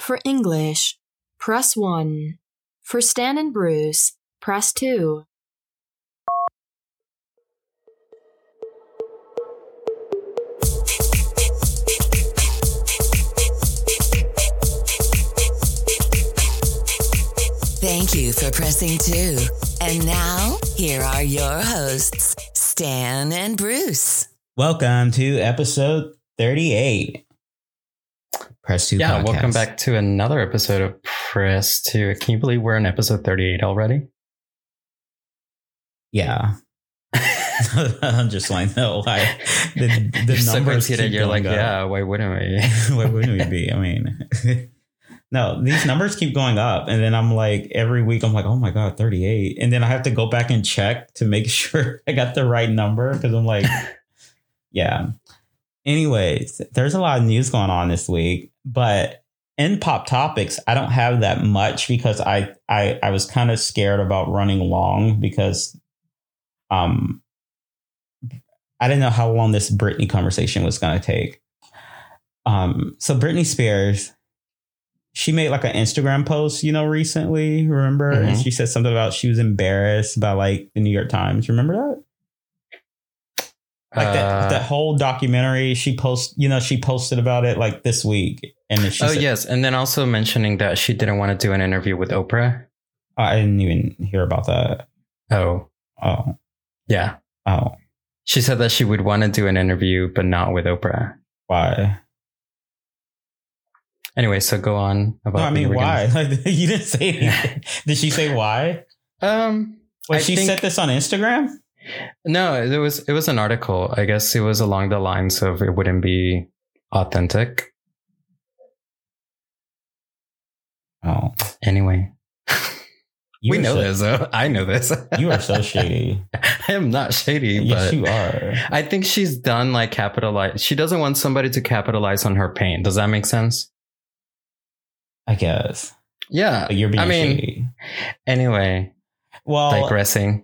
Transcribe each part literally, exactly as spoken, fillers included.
For English, press one. For Stan and Bruce, press two. Thank you for pressing two. And now, here are your hosts, Stan and Bruce. Welcome to episode thirty-eight. Press two Yeah, podcast. Welcome back to another episode of Press two. Can you believe we're in episode thirty-eight already? Yeah. I'm just like, no, why? The, the you're numbers so keep You're like, going up. yeah, why wouldn't we? Why wouldn't we be? I mean, no, these numbers keep going up. And then I'm like, every week I'm like, oh my God, thirty-eight. And then I have to go back and check to make sure I got the right number because I'm like, yeah. Anyways, there's a lot of news going on this week, but in Pop Topics, I don't have that much because I I, I was kind of scared about running long because um I didn't know how long this Britney conversation was going to take. Um, so Britney Spears, she made like an Instagram post, you know, recently, remember? Mm-hmm. And she said something about she was embarrassed by like the New York Times. Remember that? Like that, uh, that whole documentary she post, you know, she posted about it like this week. And then she oh, said, yes. And then also mentioning that she didn't want to do an interview with Oprah. I didn't even hear about that. Oh. Oh. Yeah. Oh. She said that she would want to do an interview, but not with Oprah. Why? Anyway, so go on. About no, I mean, why? Gonna... Like, you didn't say anything. Did she say why? Um, Wait, I she think... said this on Instagram? No, it was it was an article. I guess it was along the lines of it wouldn't be authentic. Oh. Anyway. You we know so, this, though. I know this. You are so shady. I am not shady. Yes, but you are. I think she's done like capitalize. She doesn't want somebody to capitalize on her pain. Does that make sense? I guess. Yeah. But you're being I mean, shady. Anyway. Well, digressing.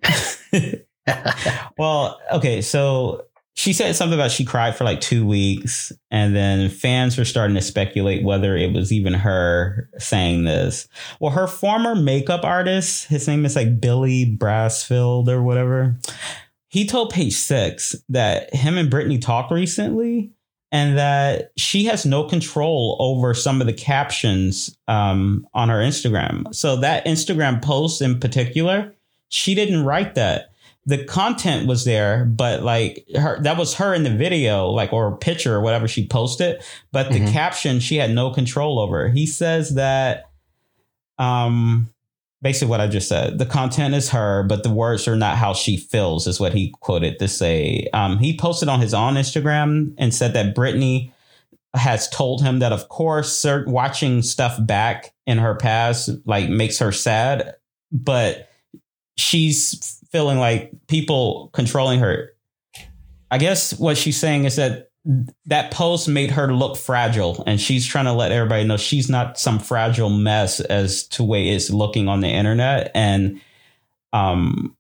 Well, okay. So she said something about she cried for like two weeks. And then fans were starting to speculate whether it was even her saying this. Well, her former makeup artist, his name is like Billy Brassfield or whatever. He told Page Six that him and Britney talked recently and that she has no control over some of the captions um, on her Instagram. So that Instagram post in particular, she didn't write that. The content was there, but like her, that was her in the video, like, or picture or whatever she posted. But the mm-hmm. caption, she had no control over. He says that, um, basically what I just said, the content is her, but the words are not how she feels, is what he quoted to say. Um, he posted on his own Instagram and said that Britney has told him that, of course, watching stuff back in her past, like, makes her sad, but she's feeling like people controlling her. I guess what she's saying is that that post made her look fragile, and she's trying to let everybody know she's not some fragile mess as to way it's looking on the internet. And um,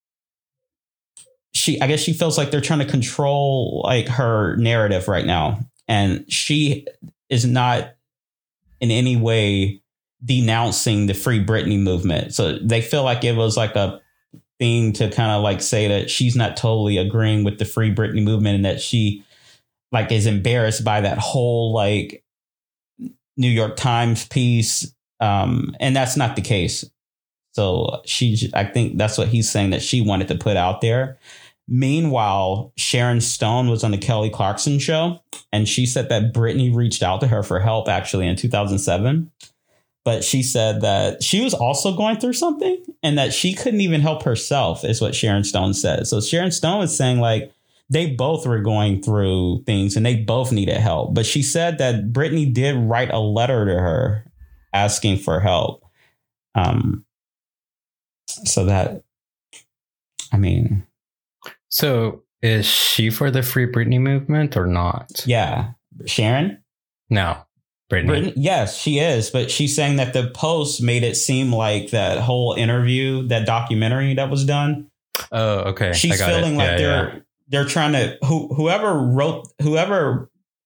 she, I guess she feels like they're trying to control like her narrative right now, and she is not in any way denouncing the Free Britney movement. So they feel like it was like a thing to kind of like say that she's not totally agreeing with the Free Britney movement and that she like is embarrassed by that whole like New York Times piece. Um, and that's not the case. So she, I think that's what he's saying that she wanted to put out there. Meanwhile, Sharon Stone was on the Kelly Clarkson show, and she said that Britney reached out to her for help actually in two thousand seven. But she said that she was also going through something and that she couldn't even help herself, is what Sharon Stone said. So Sharon Stone was saying like they both were going through things and they both needed help. But she said that Britney did write a letter to her asking for help. Um, so that, I mean. So is she for the Free Britney movement or not? Yeah. Sharon? No. Britney. Britney, yes, she is. But she's saying that the post made it seem like that whole interview, that documentary that was done. Oh, okay. She's feeling it. like yeah, they're yeah. they're trying to who, whoever wrote whoever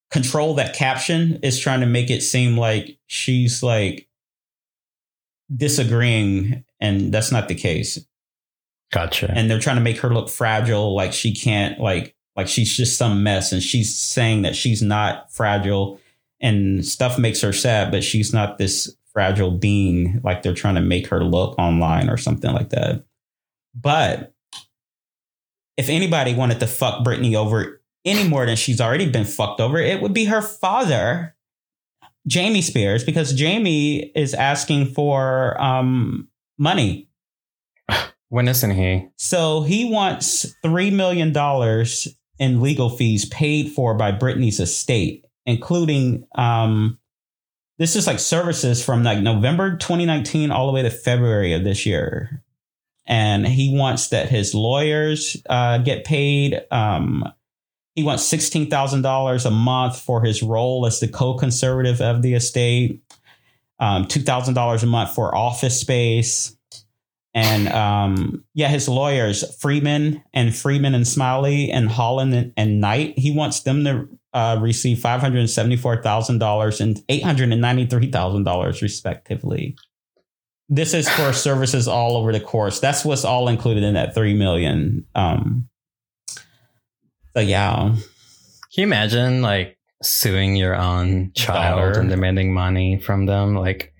control that caption is trying to make it seem like she's like disagreeing, and that's not the case. Gotcha. And they're trying to make her look fragile, like she can't, like like she's just some mess, and she's saying that she's not fragile, and stuff makes her sad, but she's not this fragile being like they're trying to make her look online or something like that. But if anybody wanted to fuck Britney over any more than she's already been fucked over, it would be her father, Jamie Spears, because Jamie is asking for um, money. When isn't he? So he wants three million dollars in legal fees paid for by Britney's estate, including um, this is like services from like November twenty nineteen all the way to February of this year. And he wants that his lawyers uh, get paid. Um, he wants sixteen thousand dollars a month for his role as the co-conservative of the estate, um, two thousand dollars a month for office space. And um, yeah, his lawyers, Freeman and Freeman and Smiley and Holland and, and Knight, he wants them to uh, receive five hundred seventy-four thousand dollars and eight hundred ninety-three thousand dollars respectively. This is for services all over the course. That's what's all included in that three million. Um, so yeah. Can you imagine like suing your own child Daughter. and demanding money from them? Like,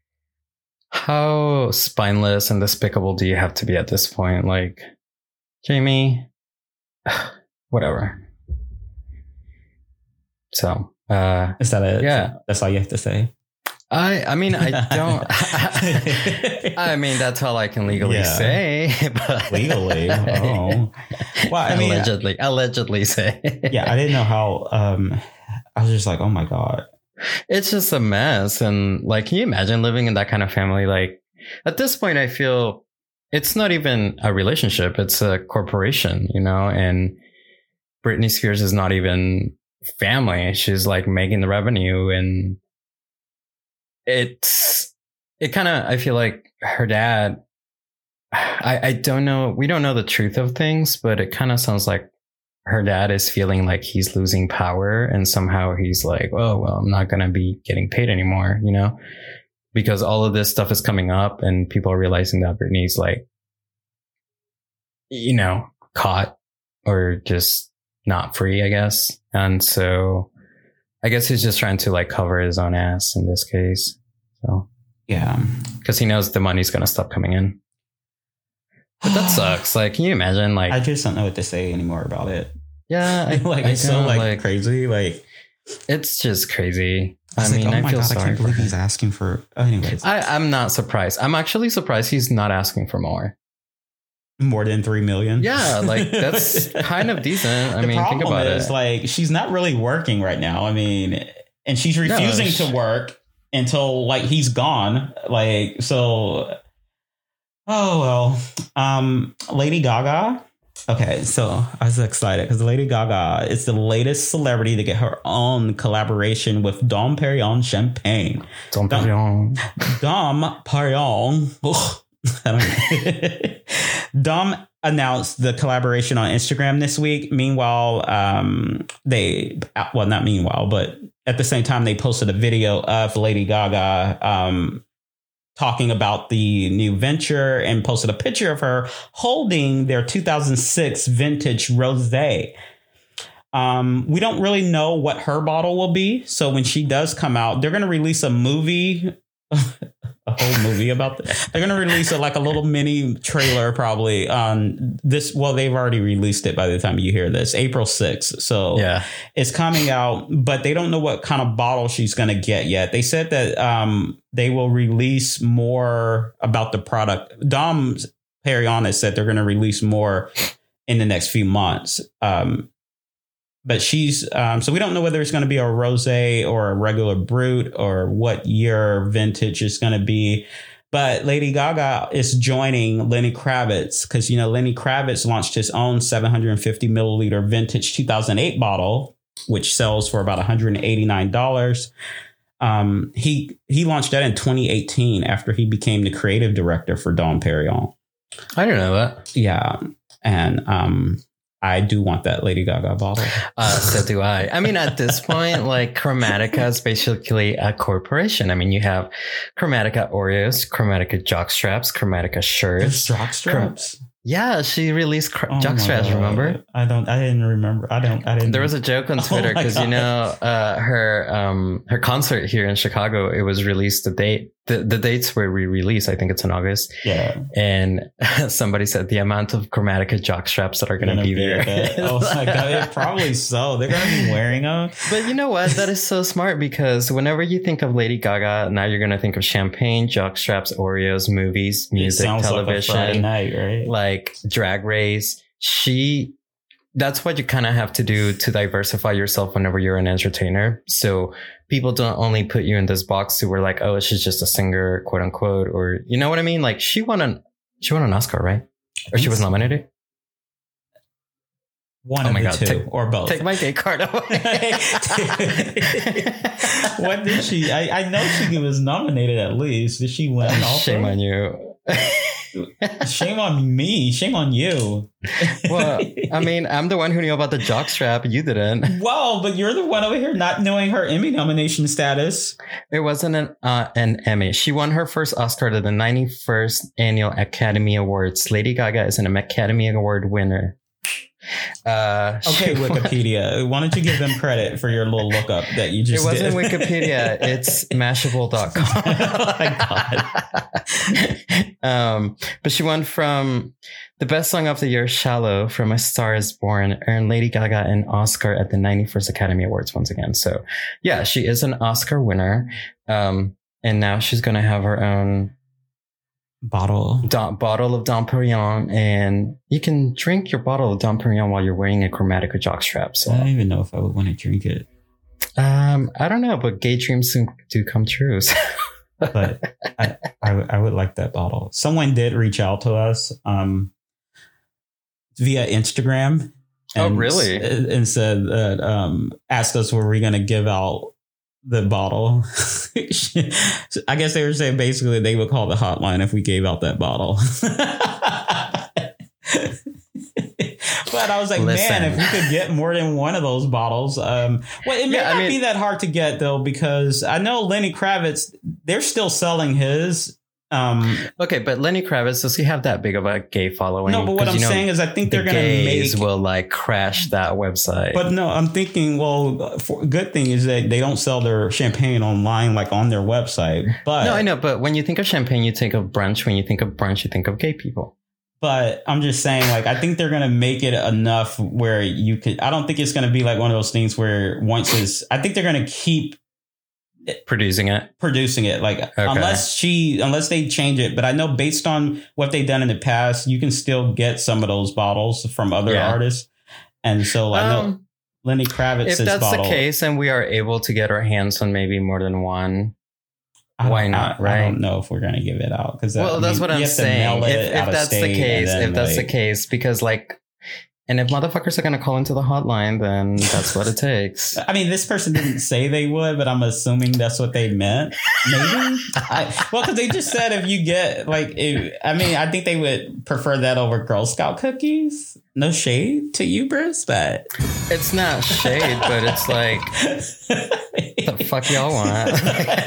how spineless and despicable do you have to be at this point? Like, Jamie, whatever. So, uh, Is that it? Yeah. That's all you have to say. I, I mean, I don't, I mean, that's all I can legally Yeah. say. But Legally? Oh. Well, I mean, allegedly, allegedly say. yeah, I didn't know how, um, I was just like, oh my God. It's just a mess. And like, can you imagine living in that kind of family? Like at this point, I feel it's not even a relationship. It's a corporation, you know, and Britney Spears is not even family. She's like making the revenue, and it's, it kind of, I feel like her dad, I, I don't know. We don't know the truth of things, but it kind of sounds like her dad is feeling like he's losing power, and somehow he's like, oh, well, I'm not going to be getting paid anymore, you know, because all of this stuff is coming up and people are realizing that Britney's like, you know, caught or just not free, I guess. And so I guess he's just trying to like cover his own ass in this case. So, Yeah. because he knows the money's going to stop coming in. But that sucks. Like, can you imagine? Like, I just don't know what to say anymore about it. yeah, I, like, I it's so don't, like, like crazy. Like, it's just crazy. I, I was mean, like, oh I my feel God, I sorry can't for believe him. he's asking for, oh, anyways, I, I'm not surprised. I'm actually surprised he's not asking for more. more than three million. Yeah, like that's kind of decent. I the mean, problem think about is it. like, she's not really working right now. I mean, and she's refusing she- to work until like he's gone. Like, so, oh, well, um, Lady Gaga. Okay, so I was excited because Lady Gaga is the latest celebrity to get her own collaboration with Dom Perignon Champagne. Dom Dom- Perignon. Dom Perignon. Ugh, I don't know. Dom announced the collaboration on Instagram this week. Meanwhile, um, they, well, not meanwhile, but at the same time, they posted a video of Lady Gaga um, talking about the new venture and posted a picture of her holding their two thousand six vintage rosé. Um, we don't really know what her bottle will be. So when she does come out, they're going to release a movie, a whole movie about that. They're going to release a, like a little mini trailer probably on this. Well, they've already released it by the time you hear this, April sixth. So Yeah. it's coming out, but they don't know what kind of bottle she's going to get yet. They said that um, they will release more about the product. Dom Perignon has said they're going to release more in the next few months. Um, But she's um, so we don't know whether it's going to be a rosé or a regular brut or what year vintage is going to be. But Lady Gaga is joining Lenny Kravitz because, you know, Lenny Kravitz launched his own seven hundred fifty milliliter vintage two thousand eight bottle, which sells for about one hundred eighty-nine dollars. Um, he he launched that in twenty eighteen after he became the creative director for Dom Perignon. I didn't know that. Yeah. And um I do want that Lady Gaga bottle. Uh, so do I. I mean, at this point, like Chromatica is basically a corporation. I mean, you have Chromatica Oreos, Chromatica jockstraps, Chromatica shirts. Jockstraps? Yeah, she released cr- Oh my jockstraps. God. Remember? I don't. I didn't remember. I don't. I didn't. There was a joke on Oh Twitter my because you God. know uh, her um, her concert here in Chicago. It was released the date. The, the dates were re-released. I think it's in August. Yeah. And somebody said the amount of Chromatica jockstraps that are going to be there. At oh my God! It probably so. They're gonna be wearing them. But you know what? That is so smart because whenever you think of Lady Gaga, now you're going to think of champagne, jockstraps, Oreos, movies, music, it sounds television, like a Friday night, right? like Drag Race. She, that's what you kind of have to do to diversify yourself whenever you're an entertainer. So people don't only put you in this box to where like, oh, she's just a singer, quote unquote, or you know what I mean? Like she won an, she won an Oscar, right? Or she was nominated. One Oh of my the God, two, take- or both. Take my gay card away. What did she? I, I know she was nominated at least. Did she win? Also? Shame on you. Shame on me. Shame on you. Well, I mean, I'm the one who knew about the jockstrap. You didn't. Well, but you're the one over here not knowing her Emmy nomination status. It wasn't an uh, an Emmy. She won her first Oscar at the ninety-first Annual Academy Awards. Lady Gaga is an Academy Award winner. Uh, Okay, she won- Wikipedia. Why don't you give them credit for your little lookup that you It just wasn't did? Wikipedia. It's Mashable dot com. Oh my God. um, but she won from the best song of the year, Shallow, from A Star Is Born, earned Lady Gaga an Oscar at the ninety-first Academy Awards once again. So yeah, she is an Oscar winner. Um, and now she's going to have her own Bottle. Dom, bottle of Dom Perignon, and you can drink your bottle of Dom Perignon while you're wearing a Chromatica jockstrap. So I don't even know if I would want to drink it. Um, I don't know, but gay dreams do, do come true. So. But I, I, I would like that bottle. Someone did reach out to us um, via Instagram. Oh, And, really? And said that, um, asked us, were we going to give out the bottle? I guess they were saying basically they would call the hotline if we gave out that bottle. But I was like, Listen. man, if we could get more than one of those bottles. Um, well, it may Yeah, I not mean- be that hard to get, though, because I know Lenny Kravitz, they're still selling his. Um, Okay, but Lenny Kravitz, does he have that big of a gay following? no, but what 'Cause, I'm you know, saying is I think they're the going to gays make. will like crash that website. But no, I'm thinking, well, for, good thing is that they don't sell their champagne online, like on their website. But no, I know, but when you think of champagne, you think of brunch. When you think of brunch, you think of gay people. But I'm just saying, like, I think they're going to make it enough where you could. I don't think it's going to be like one of those things where once it's. I think they're going to keep Producing it. producing it, like Okay. unless she, unless they change it. But I know based on what they've done in the past, you can still get some of those bottles from other Yeah. artists. And so I know Um, Lenny Kravitz's if that's bottle. the case and we are able to get our hands on maybe more than one, I don't- why not, I, right? I don't know if we're going to give it out because well, that's what I'm saying. If, if that's the case, if that's the case, because like, and if motherfuckers are going to call into the hotline, then that's what it takes. I mean, this person didn't say they would, but I'm assuming that's what they meant. Maybe. I, well, because they just said if you get like, if, I mean, I think they would prefer that over Girl Scout cookies. No shade to you, Bruce, but It's not shade, but it's like, the fuck y'all want?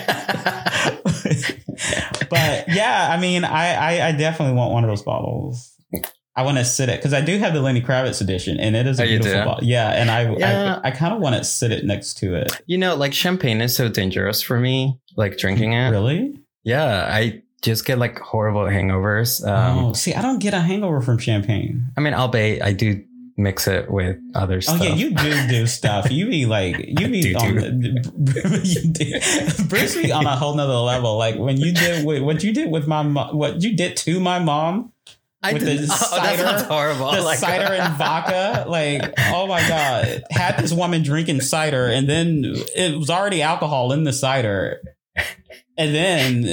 But yeah, I mean, I, I, I definitely want one of those bottles. I want to sit it because I do have the Lenny Kravitz edition, and it is a Oh, you beautiful do? bottle. Yeah, and I Yeah. I, I kind of want to sit it next to it. You know, like champagne is so dangerous for me, like drinking it. Really? Yeah, I just get like horrible hangovers. Um, oh, see, I don't get a hangover from champagne. I mean, I'll be, I do mix it with other stuff. Oh yeah, you do do stuff. You be like, you be do on do. the, you do, Bruce be on a whole nother level. Like when you did with, what you did with my mom, what you did to my mom. I with did, the oh, that cider- sounds horrible. The Like- cider and vodka, like, oh my God, had this woman drinking cider and then it was already alcohol in the cider. And then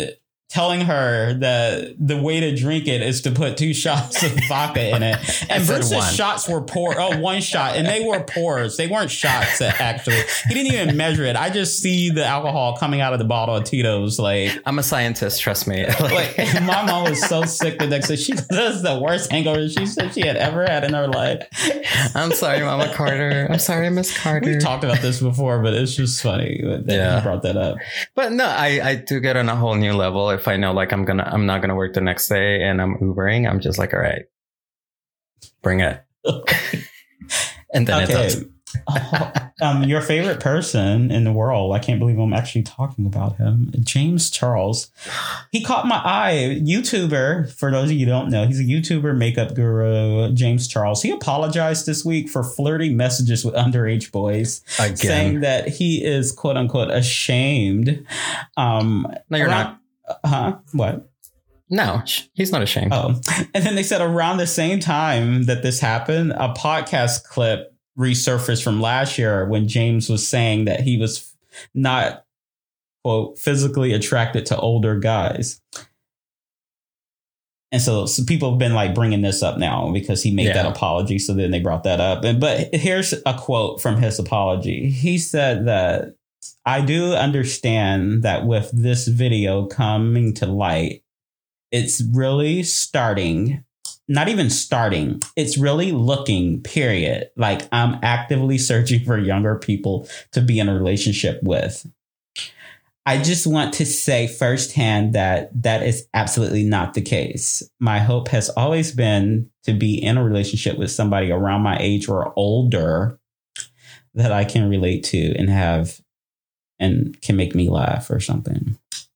telling her that the way to drink it is to put two shots of vodka in it. And Bruce's shots were pour. Oh, one shot. And they were pours. They weren't shots, actually. He didn't even measure it. I just see the alcohol coming out of the bottle of Tito's. Like, I'm a scientist, trust me. like, my mom was so sick the next day. She does the worst hangover she said she had ever had in her life. I'm sorry, Mama Carter. I'm sorry, Miss Carter. We talked about this before, but it's just funny that yeah. you brought that up. But no, I, I do get on a whole new level. If I know like I'm gonna I'm not gonna work the next day and I'm Ubering, I'm just like, all right, bring it. And then okay. it does. oh, um, your favorite person in the world. I can't believe I'm actually talking about him. James Charles. He caught my eye. YouTuber, for those of you who don't know, he's a YouTuber, makeup guru, James Charles. He apologized this week for flirty messages with underage boys. Again. Saying that he is, quote unquote, ashamed. Um, no, you're around, not. Huh? What? No, he's not ashamed. Oh, and then they said around the same time that this happened, a podcast clip resurfaced from last year when James was saying that he was not, quote, physically attracted to older guys. And so, so people have been like bringing this up now because he made yeah. that apology. So then they brought that up. And but here's a quote from his apology. He said that I do understand that with this video coming to light, it's really starting. Not even starting. It's really looking, period. Like I'm actively searching for younger people to be in a relationship with. I just want to say firsthand that that is absolutely not the case. My hope has always been to be in a relationship with somebody around my age or older that I can relate to and have and can make me laugh or something.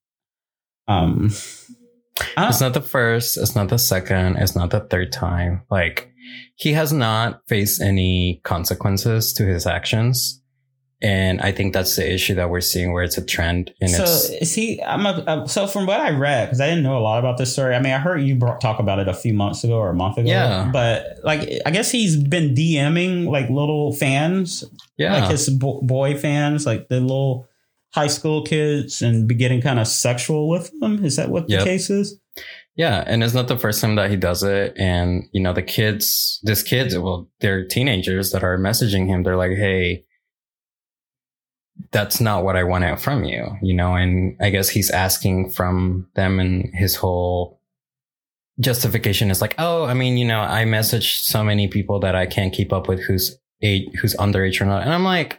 Um. It's not the first, it's not the second, it's not the third time. Like, he has not faced any consequences to his actions. And I think that's the issue that we're seeing where it's a trend. And so it's, is he, I'm a, uh, so from what I read, because I didn't know a lot about this story. I mean, I heard you brought, talk about it a few months ago or a month ago. Yeah. But like, I guess he's been DMing like little fans. Yeah. Like his bo- boy fans, like the little high school kids, and be getting kind of sexual with them. Is that what yep. the case is? Yeah. And it's not the first time that he does it. And, you know, the kids, these kids, well, they're teenagers that are messaging him. They're like, hey, that's not what I wanted from you, you know? And I guess he's asking from them, and his whole justification is like, oh, I mean, you know, I messaged so many people that I can't keep up with who's age, who's underage or not. And I'm like,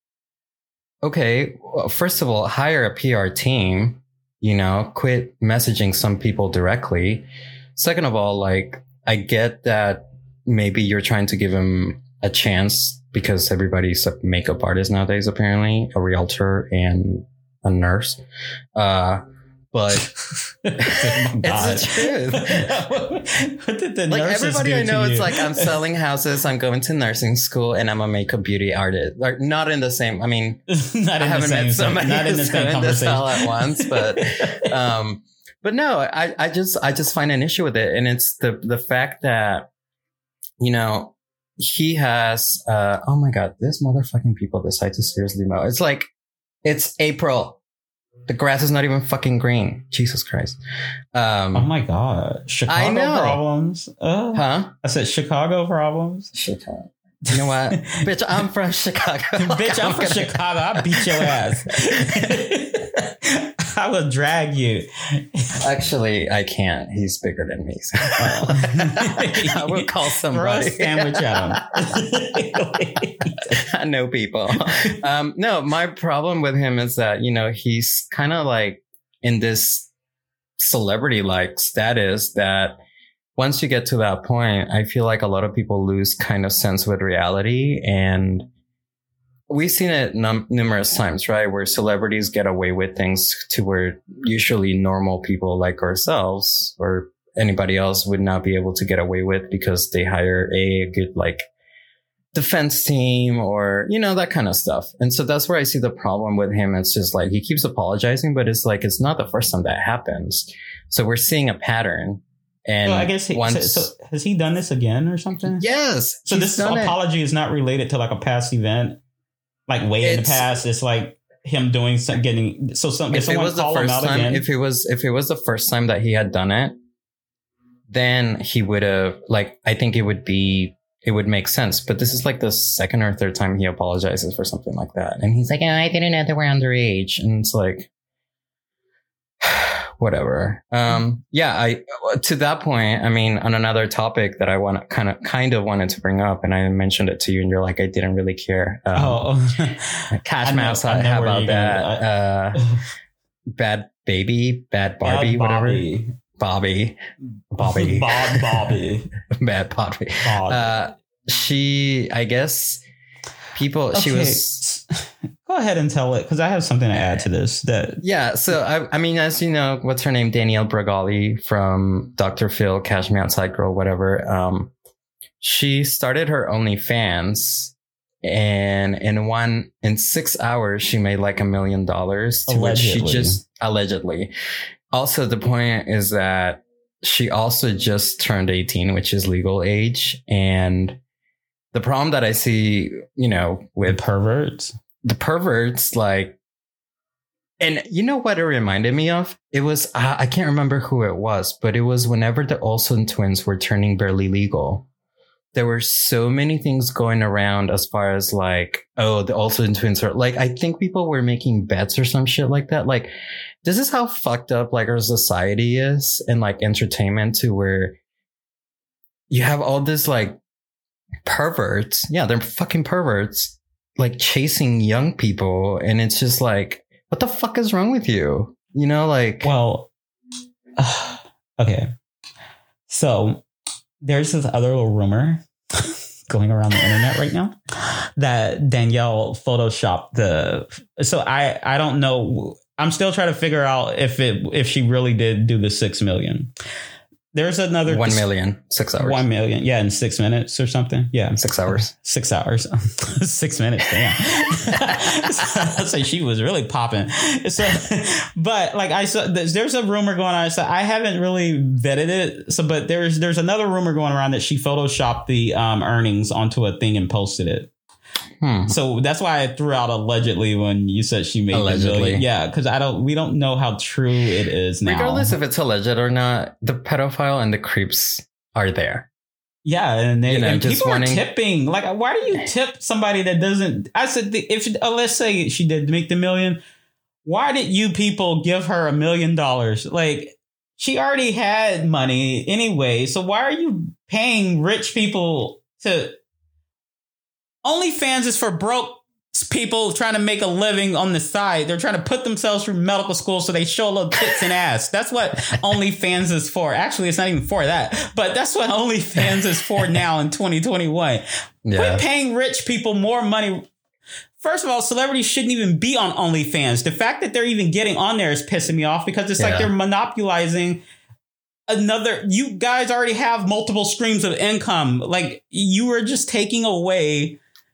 okay, well, first of all, hire a P R team, you know, quit messaging some people directly. Second of all, like, I get that maybe you're trying to give him a chance because everybody's a makeup artist nowadays, apparently, a realtor and a nurse. Uh, but it's the truth. What did the like nurses everybody do I know, to it's you? like I'm selling houses, I'm going to nursing school, and I'm a makeup beauty artist. Like not in the same. I mean, not I in haven't the same, met somebody not in the who's same going to conversation sell at once, but um, but no, I I just I just find an issue with it, and it's the the fact that, you know, he has uh oh my god, this motherfucking people decide to seriously mow. It's like it's April. The grass is not even fucking green. Jesus Christ. Um, oh my God. Chicago I know. problems. Uh, huh? I said Chicago problems. Chicago. You know what? Bitch, I'm from Chicago. Bitch, I'm, I'm from gonna... Chicago. I'll beat your ass. I will drag you. Actually, I can't. He's bigger than me. So. I will call somebody. Throw a sandwich at him. I know people. Um, no, my problem with him is that, you know, he's kind of like in this celebrity-like status that once you get to that point, I feel like a lot of people lose kind of sense with reality. And we've seen it num- numerous times, right? Where celebrities get away with things to where usually normal people like ourselves or anybody else would not be able to get away with because they hire a, a good, like, defense team or, you know, that kind of stuff. And so that's where I see the problem with him. It's just like he keeps apologizing, but it's like it's not the first time that happens. So we're seeing a pattern. And well, I guess he, once, so, so has he done this again or something? Yes. So this apology it. is not related to like a past event, like way in the past. It's like him doing some getting so some if, if it was the first time again, if it was if it was the first time that he had done it, then he would have like I think it would be it would make sense. But this is like the second or third time he apologizes for something like that, and he's like, oh, I didn't know they were underage, and it's like whatever. Um, yeah, I to that point, I mean, on another topic that I want to kind of kind of wanted to bring up, and I mentioned it to you, and you're like, I didn't really care. Um, oh, Cash Mouse, how about that? Uh, Bad Baby, Bad Barbie, Bad whatever. Bobby. Bobby, Bobby, Bob, Bobby, Bad Bobby. Bobby. Uh, she, I guess, people. Okay. She was. Go ahead and tell it, because I have something to add to this. That yeah. So I, I mean, as you know, what's her name? Danielle Bregoli from Doctor Phil, Cash Me Outside Girl, whatever. Um, she started her OnlyFans, and in one in six hours, she made like a million dollars. To which she just allegedly. Also, the point is that she also just turned eighteen, which is legal age, and the problem that I see, you know, with the perverts. The perverts, like, and you know what it reminded me of? It was, uh, I can't remember who it was, but it was whenever the Olsen twins were turning barely legal. There were so many things going around as far as like, oh, the Olsen twins are like, I think people were making bets or some shit like that. Like, this is how fucked up like our society is and like entertainment to where you have all this like perverts. Yeah, they're fucking perverts. Like chasing young people, and it's just like, what the fuck is wrong with you? You know, like, well, uh, okay. So there's this other little rumor going around the internet right now that Danielle photoshopped the. So I I don't know. I'm still trying to figure out if it if she really did do the six million. There's another one million, six hours, one million. Yeah. In six minutes or something. Yeah. Six hours, six hours, six minutes. Damn. I'd say she was really popping. So, but like I saw, there's a rumor going on. So I haven't really vetted it. So, but there's, there's another rumor going around that she photoshopped the um, earnings onto a thing and posted it. Hmm. So that's why I threw out allegedly when you said she made allegedly. Yeah, because I don't. We don't know how true it is now. Regardless if it's alleged or not, the pedophile and the creeps are there. Yeah, and, they, you know, and just people wanting... are tipping. Like, why do you tip somebody that doesn't? I said, if uh, let's say she did make the million, why did you people give her a million dollars? Like, she already had money anyway. So why are you paying rich people to? OnlyFans is for broke people trying to make a living on the side. They're trying to put themselves through medical school so they show a little tits and ass. That's what OnlyFans is for. Actually, it's not even for that, but that's what OnlyFans is for now in twenty twenty-one. Yeah. Quit paying rich people more money. First of all, celebrities shouldn't even be on OnlyFans. The fact that they're even getting on there is pissing me off because it's yeah. like they're monopolizing another. You guys already have multiple streams of income. Like, you were just taking away.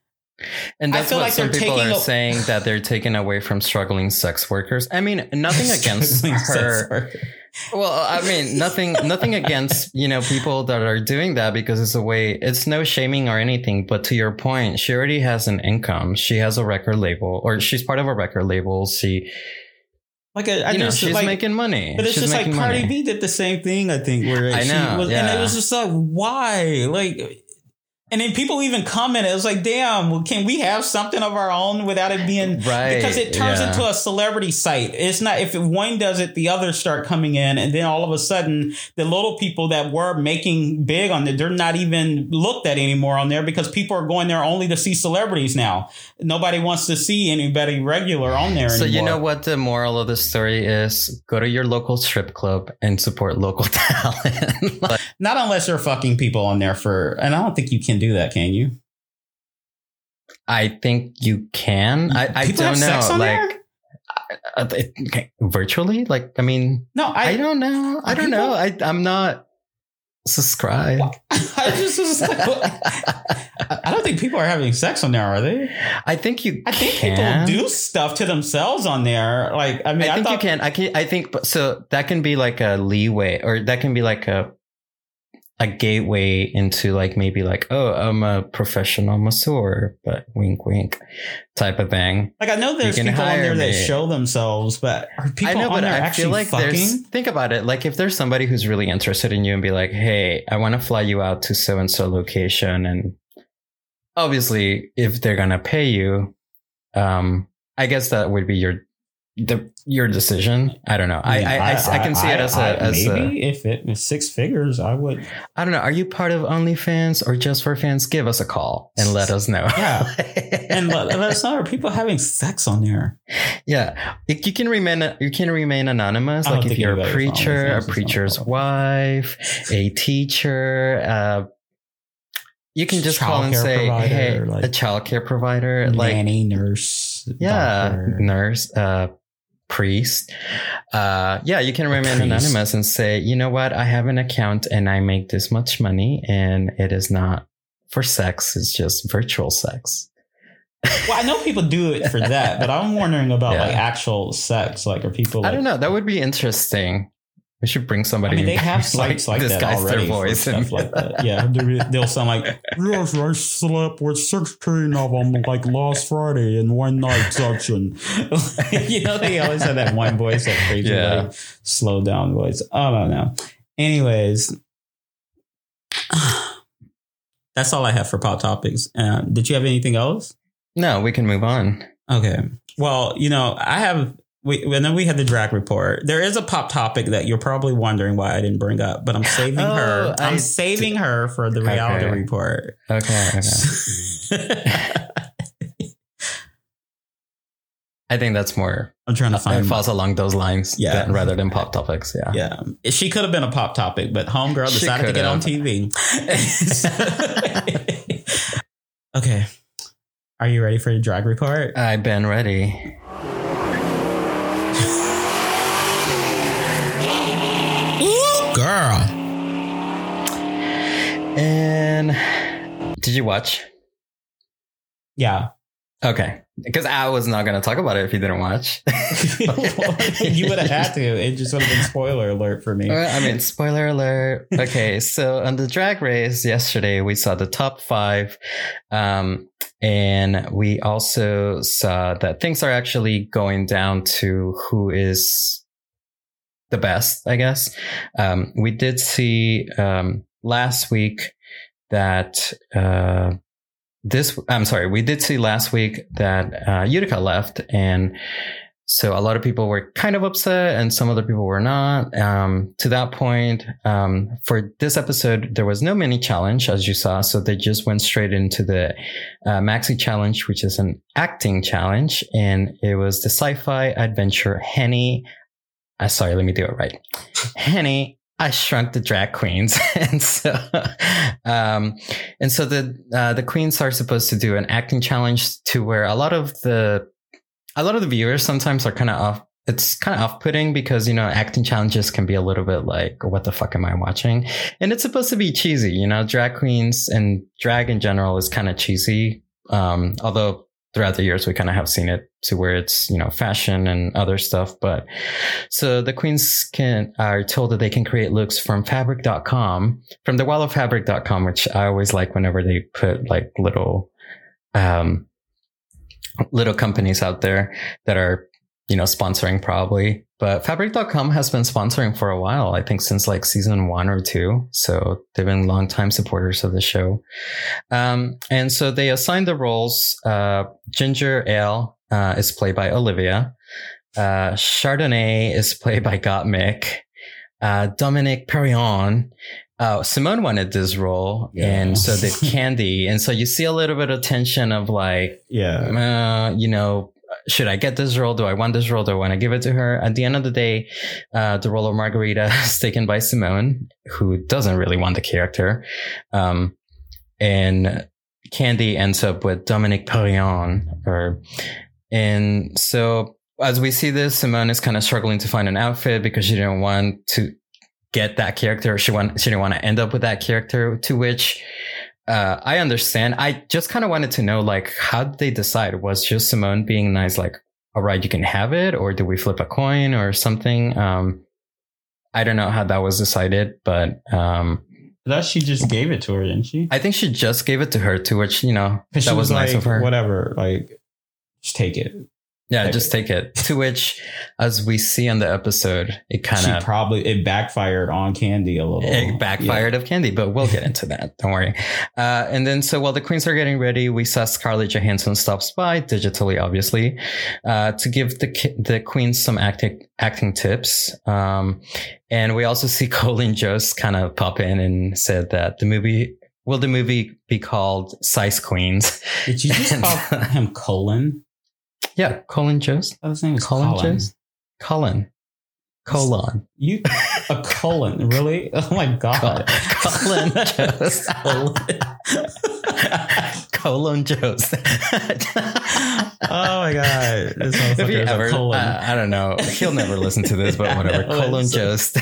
And that's what like some people are a- saying, that they're taken away from struggling sex workers. I mean, nothing against her. Well, I mean, nothing, nothing against, you know, people that are doing that, because it's a way, it's no shaming or anything. But to your point, she already has an income. She has a record label, or she's part of a record label. She, like, a, I you know, just, she's like, making money. But it's she's just like Cardi money. B did the same thing, I think, where I know, she was, yeah. and it was just like, why? Like, and then people even commented, it was like, damn, well, can we have something of our own without it being right? Because it turns yeah. into a celebrity site. It's not, if one does it, the others start coming in. And then all of a sudden, the little people that were making big on it, they're not even looked at anymore on there, because people are going there only to see celebrities now. Nobody wants to see anybody regular on there so anymore. You know what the moral of the story is? Go to your local strip club and support local talent. Like, not unless you're fucking people on there for, and I don't think you can do that, can you? I think you can. I, I people don't have know. Sex on like there? Uh, okay, virtually? Like, I mean, no, I, I don't know. I don't people, know. I, I'm not subscribed. I just was like, I don't think people are having sex on there, are they? I think you. I think can. people do stuff to themselves on there. Like, I mean, I I think thought, you can. I can. I think so. That can be like a leeway, or that can be like a. a gateway into like maybe like, oh, I'm a professional masseur, but wink, wink type of thing. Like, I know there's You can people on hire there that me. show themselves, but are people I know, on but there I actually feel like fucking? there's, think about it. Like if there's somebody who's really interested in you and be like, hey, I want to fly you out to so-and-so location. And obviously if they're going to pay you, um, I guess that would be your the your decision. I don't know. I I, I, I can see it as a I, as maybe a, if it was six figures, I would. I don't know. Are you part of OnlyFans or just for fans? Give us a call and let us know. Yeah, and let, let us know, are people having sex on there? Yeah, you you can remain you can remain anonymous. I don't Like if think you're a anybody's preacher, OnlyFans a is preacher's gonna wife, a teacher. Uh, you can just call and Childcare say, provider, "Hey, like a childcare provider, like nanny, nurse, yeah, doctor. nurse, uh, priest. Uh, yeah, you can remain priest. anonymous and say, you know what, I have an account and I make this much money, and it is not for sex; it's just virtual sex." Well, I know people do it for that, but I'm wondering about Yeah. like actual sex. Like, are people? Like, I don't know. That would be interesting. We should bring I somebody. mean, they have like, sites like, that disguise their already. voice for and stuff like that. Yeah, they're- they'll sound like, yes, I slept with sixteen of them like last Friday in one night session. You know, they always have that one voice, that crazy, Yeah. like, slow down voice. I don't know. Anyways, that's all I have for pop topics. Uh, did you have anything else? No, we can move on. Okay. Well, you know, I have. We, and then we had the drag report. There is a pop topic that you're probably wondering why I didn't bring up, but I'm saving Oh, her. I'm I saving her for the reality Okay. report. Okay. Okay. I think that's more. I'm trying to It find. falls along those lines. Yeah. than- rather than pop topics. Yeah. Yeah, she could have been a pop topic, but homegirl She decided to get on could've. T V. Okay, are you ready for the drag report? I've been ready. Girl, And did you watch? yeah. Okay. Because I was not going to talk about it if you didn't watch. You would have had to. It just would have been spoiler alert for me. I mean, spoiler alert. Okay, so on the Drag Race yesterday, we saw the top five. Um, and we also saw that things are actually going down to who is the best, I guess. Um, we did see um, last week that... Uh, This, I'm sorry, we did see last week that uh, Utica left. And so a lot of people were kind of upset and some other people were not. Um, to that point, um, for this episode, there was no mini challenge, as you saw. So they just went straight into the uh, Maxi challenge, which is an acting challenge. And it was the sci-fi adventure Henny. Uh, sorry, let me do it right. Henny. I Shrunk the Drag Queens. and so, um, and so the, uh, the queens are supposed to do an acting challenge to where a lot of the, a lot of the viewers sometimes are kind of off. It's kind of off-putting because, you know, acting challenges can be a little bit like, what the fuck am I watching? And it's supposed to be cheesy, you know, drag queens and drag in general is kind of cheesy. Um, although throughout the years, we kind of have seen it to where it's, you know, fashion and other stuff. But so the queens can are told that they can create looks from fabric dot com, from the wall of fabric dot com, which I always like whenever they put like little, um, little companies out there that are, you know, sponsoring probably. But fabric dot com has been sponsoring for a while, I think since like season one or two. So they've been longtime supporters of the show. Um, and so they assigned the roles. Uh, Ginger Ale uh, is played by Olivia. Uh, Chardonnay is played by Gottmik. Uh, Dominic Perignon. Uh, Simone wanted this role, Yeah. and so did Candy. And so you see a little bit of tension of like, Yeah. uh, you know, should I get this role? Do I want this role? Do I want to give it to her? At the end of the day, uh, the role of Margarita is taken by Simone, who doesn't really want the character. Um, and Candy ends up with Dominic Perignon. Or, and so as we see this, Simone is kind of struggling to find an outfit because she didn't want to get that character. She want, she didn't want to end up with that character, to which... Uh, I understand. I just kind of wanted to know, like, how did they decide? Was just Simone being nice, like, all right, you can have it? Or did we flip a coin or something? Um, I don't know how that was decided, but um, That she just gave it to her, didn't she? I think she just gave it to her, to which, you know, that she was, was nice like, of her. Whatever, like, just take it. Yeah, take just it. take it. To which, as we see on the episode, it kind of probably it backfired on Candy a little. It backfired yeah. of Candy, but we'll get into that. Don't worry. Uh, and then, so while the queens are getting ready, we saw Scarlett Johansson stops by digitally, obviously, uh, to give the the queens some acting acting tips. Um, and we also see Colin Jost kind of pop in and said that the movie. Will the movie be called Size Queens? Did you just call him Colin? Yeah, Colin Jost. Oh, his name is Colin Colin. Jost. Colin. Colon. You a colon? Really? Oh my god. Colin Jost. Colon. Colon Jost. Oh my god. This if he ever, colon. Uh, I don't know. He'll never listen to this, but whatever. Colon Jost.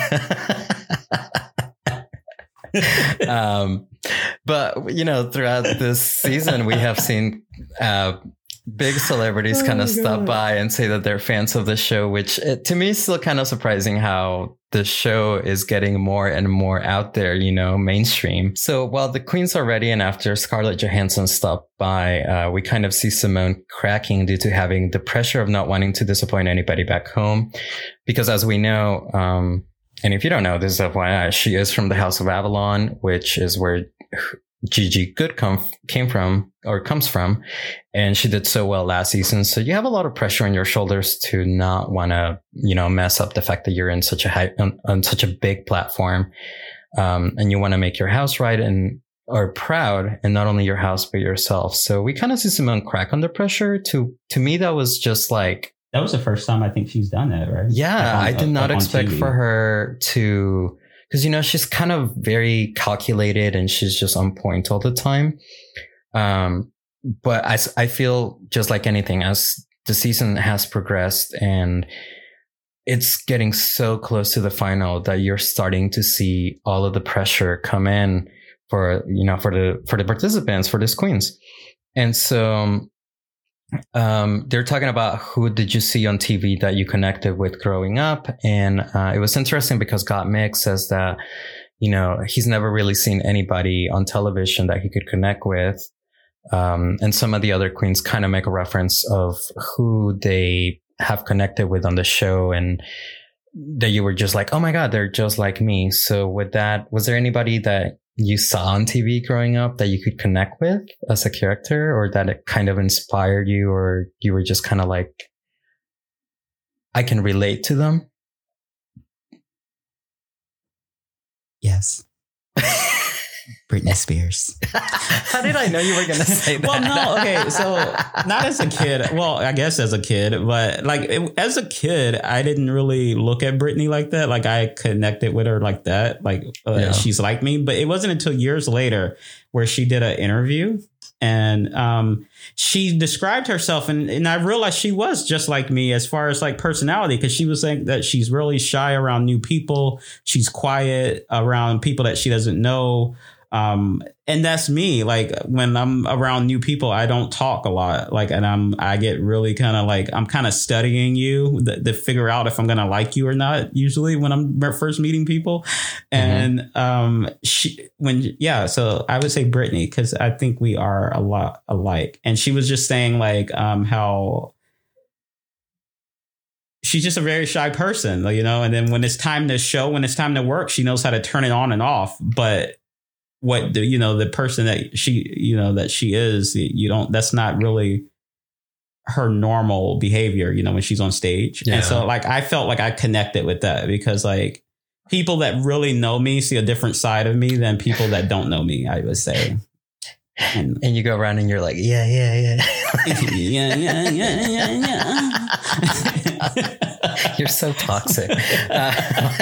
um, but you know, throughout this season, we have seen uh, big celebrities oh kind of stop by and say that they're fans of the show, which it, to me is still kind of surprising how the show is getting more and more out there, you know, mainstream. So while the queens are ready and after Scarlett Johansson stopped by, uh, we kind of see Simone cracking due to having the pressure of not wanting to disappoint anybody back home. Because as we know, um, and if you don't know, this is F Y I, she is from the House of Avalon, which is where Gigi Good come, came from or comes from. And she did so well last season. So you have a lot of pressure on your shoulders to not want to, you know, mess up the fact that you're in such a high, on, on such a big platform. Um, and you want to make your house right and are proud, and not only your house, but yourself. So we kind of see Simone crack under pressure. To, to me, that was just like, that was the first time I think she's done that, right? Yeah, like on, I did not expect T V. for her to, because, you know, she's kind of very calculated and she's just on point all the time. Um, but I, I feel just like anything, as the season has progressed and it's getting so close to the final, that you're starting to see all of the pressure come in for, you know, for the, for the participants, for these queens. And so, Um, they're talking about who did you see on T V that you connected with growing up. And uh, it was interesting because Gottmik says that, you know, he's never really seen anybody on television that he could connect with. Um, and some of the other queens kind of make a reference of who they have connected with on the show, and that you were just like, oh my God, they're just like me. So with that, was there anybody that you saw on T V growing up that you could connect with as a character, or that it kind of inspired you, or you were just kind of like, I can relate to them? Yes. Britney Spears. How did I know you were going to say that? Well, no, okay. So not as a kid. Well, I guess as a kid, but like it, as a kid, I didn't really look at Britney like that. Like I connected with her like that. Like uh, Yeah. she's like me. But it wasn't until years later where she did an interview and um, she described herself. And, and I realized she was just like me as far as like personality, because she was saying that she's really shy around new people. She's quiet around people that she doesn't know. Um, and that's me. Like when I'm around new people, I don't talk a lot. Like, and I'm, I get really kind of like, I'm kind of studying you th- to figure out if I'm going to like you or not, usually when I'm first meeting people. And, mm-hmm. um, she, when, yeah, so I would say Britney, cause I think we are a lot alike. And she was just saying like, um, how she's just a very shy person, you know, and then when it's time to show, when it's time to work, she knows how to turn it on and off. But what the, you know, the person that she, you know, that she is, you don't, that's not really her normal behavior, you know, when she's on stage. Yeah. And so like, I felt like I connected with that because like people that really know me see a different side of me than people that don't know me, I would say. And, and you go around and you're like, yeah, yeah, yeah. yeah, yeah, yeah, yeah, yeah. You're so toxic. Uh,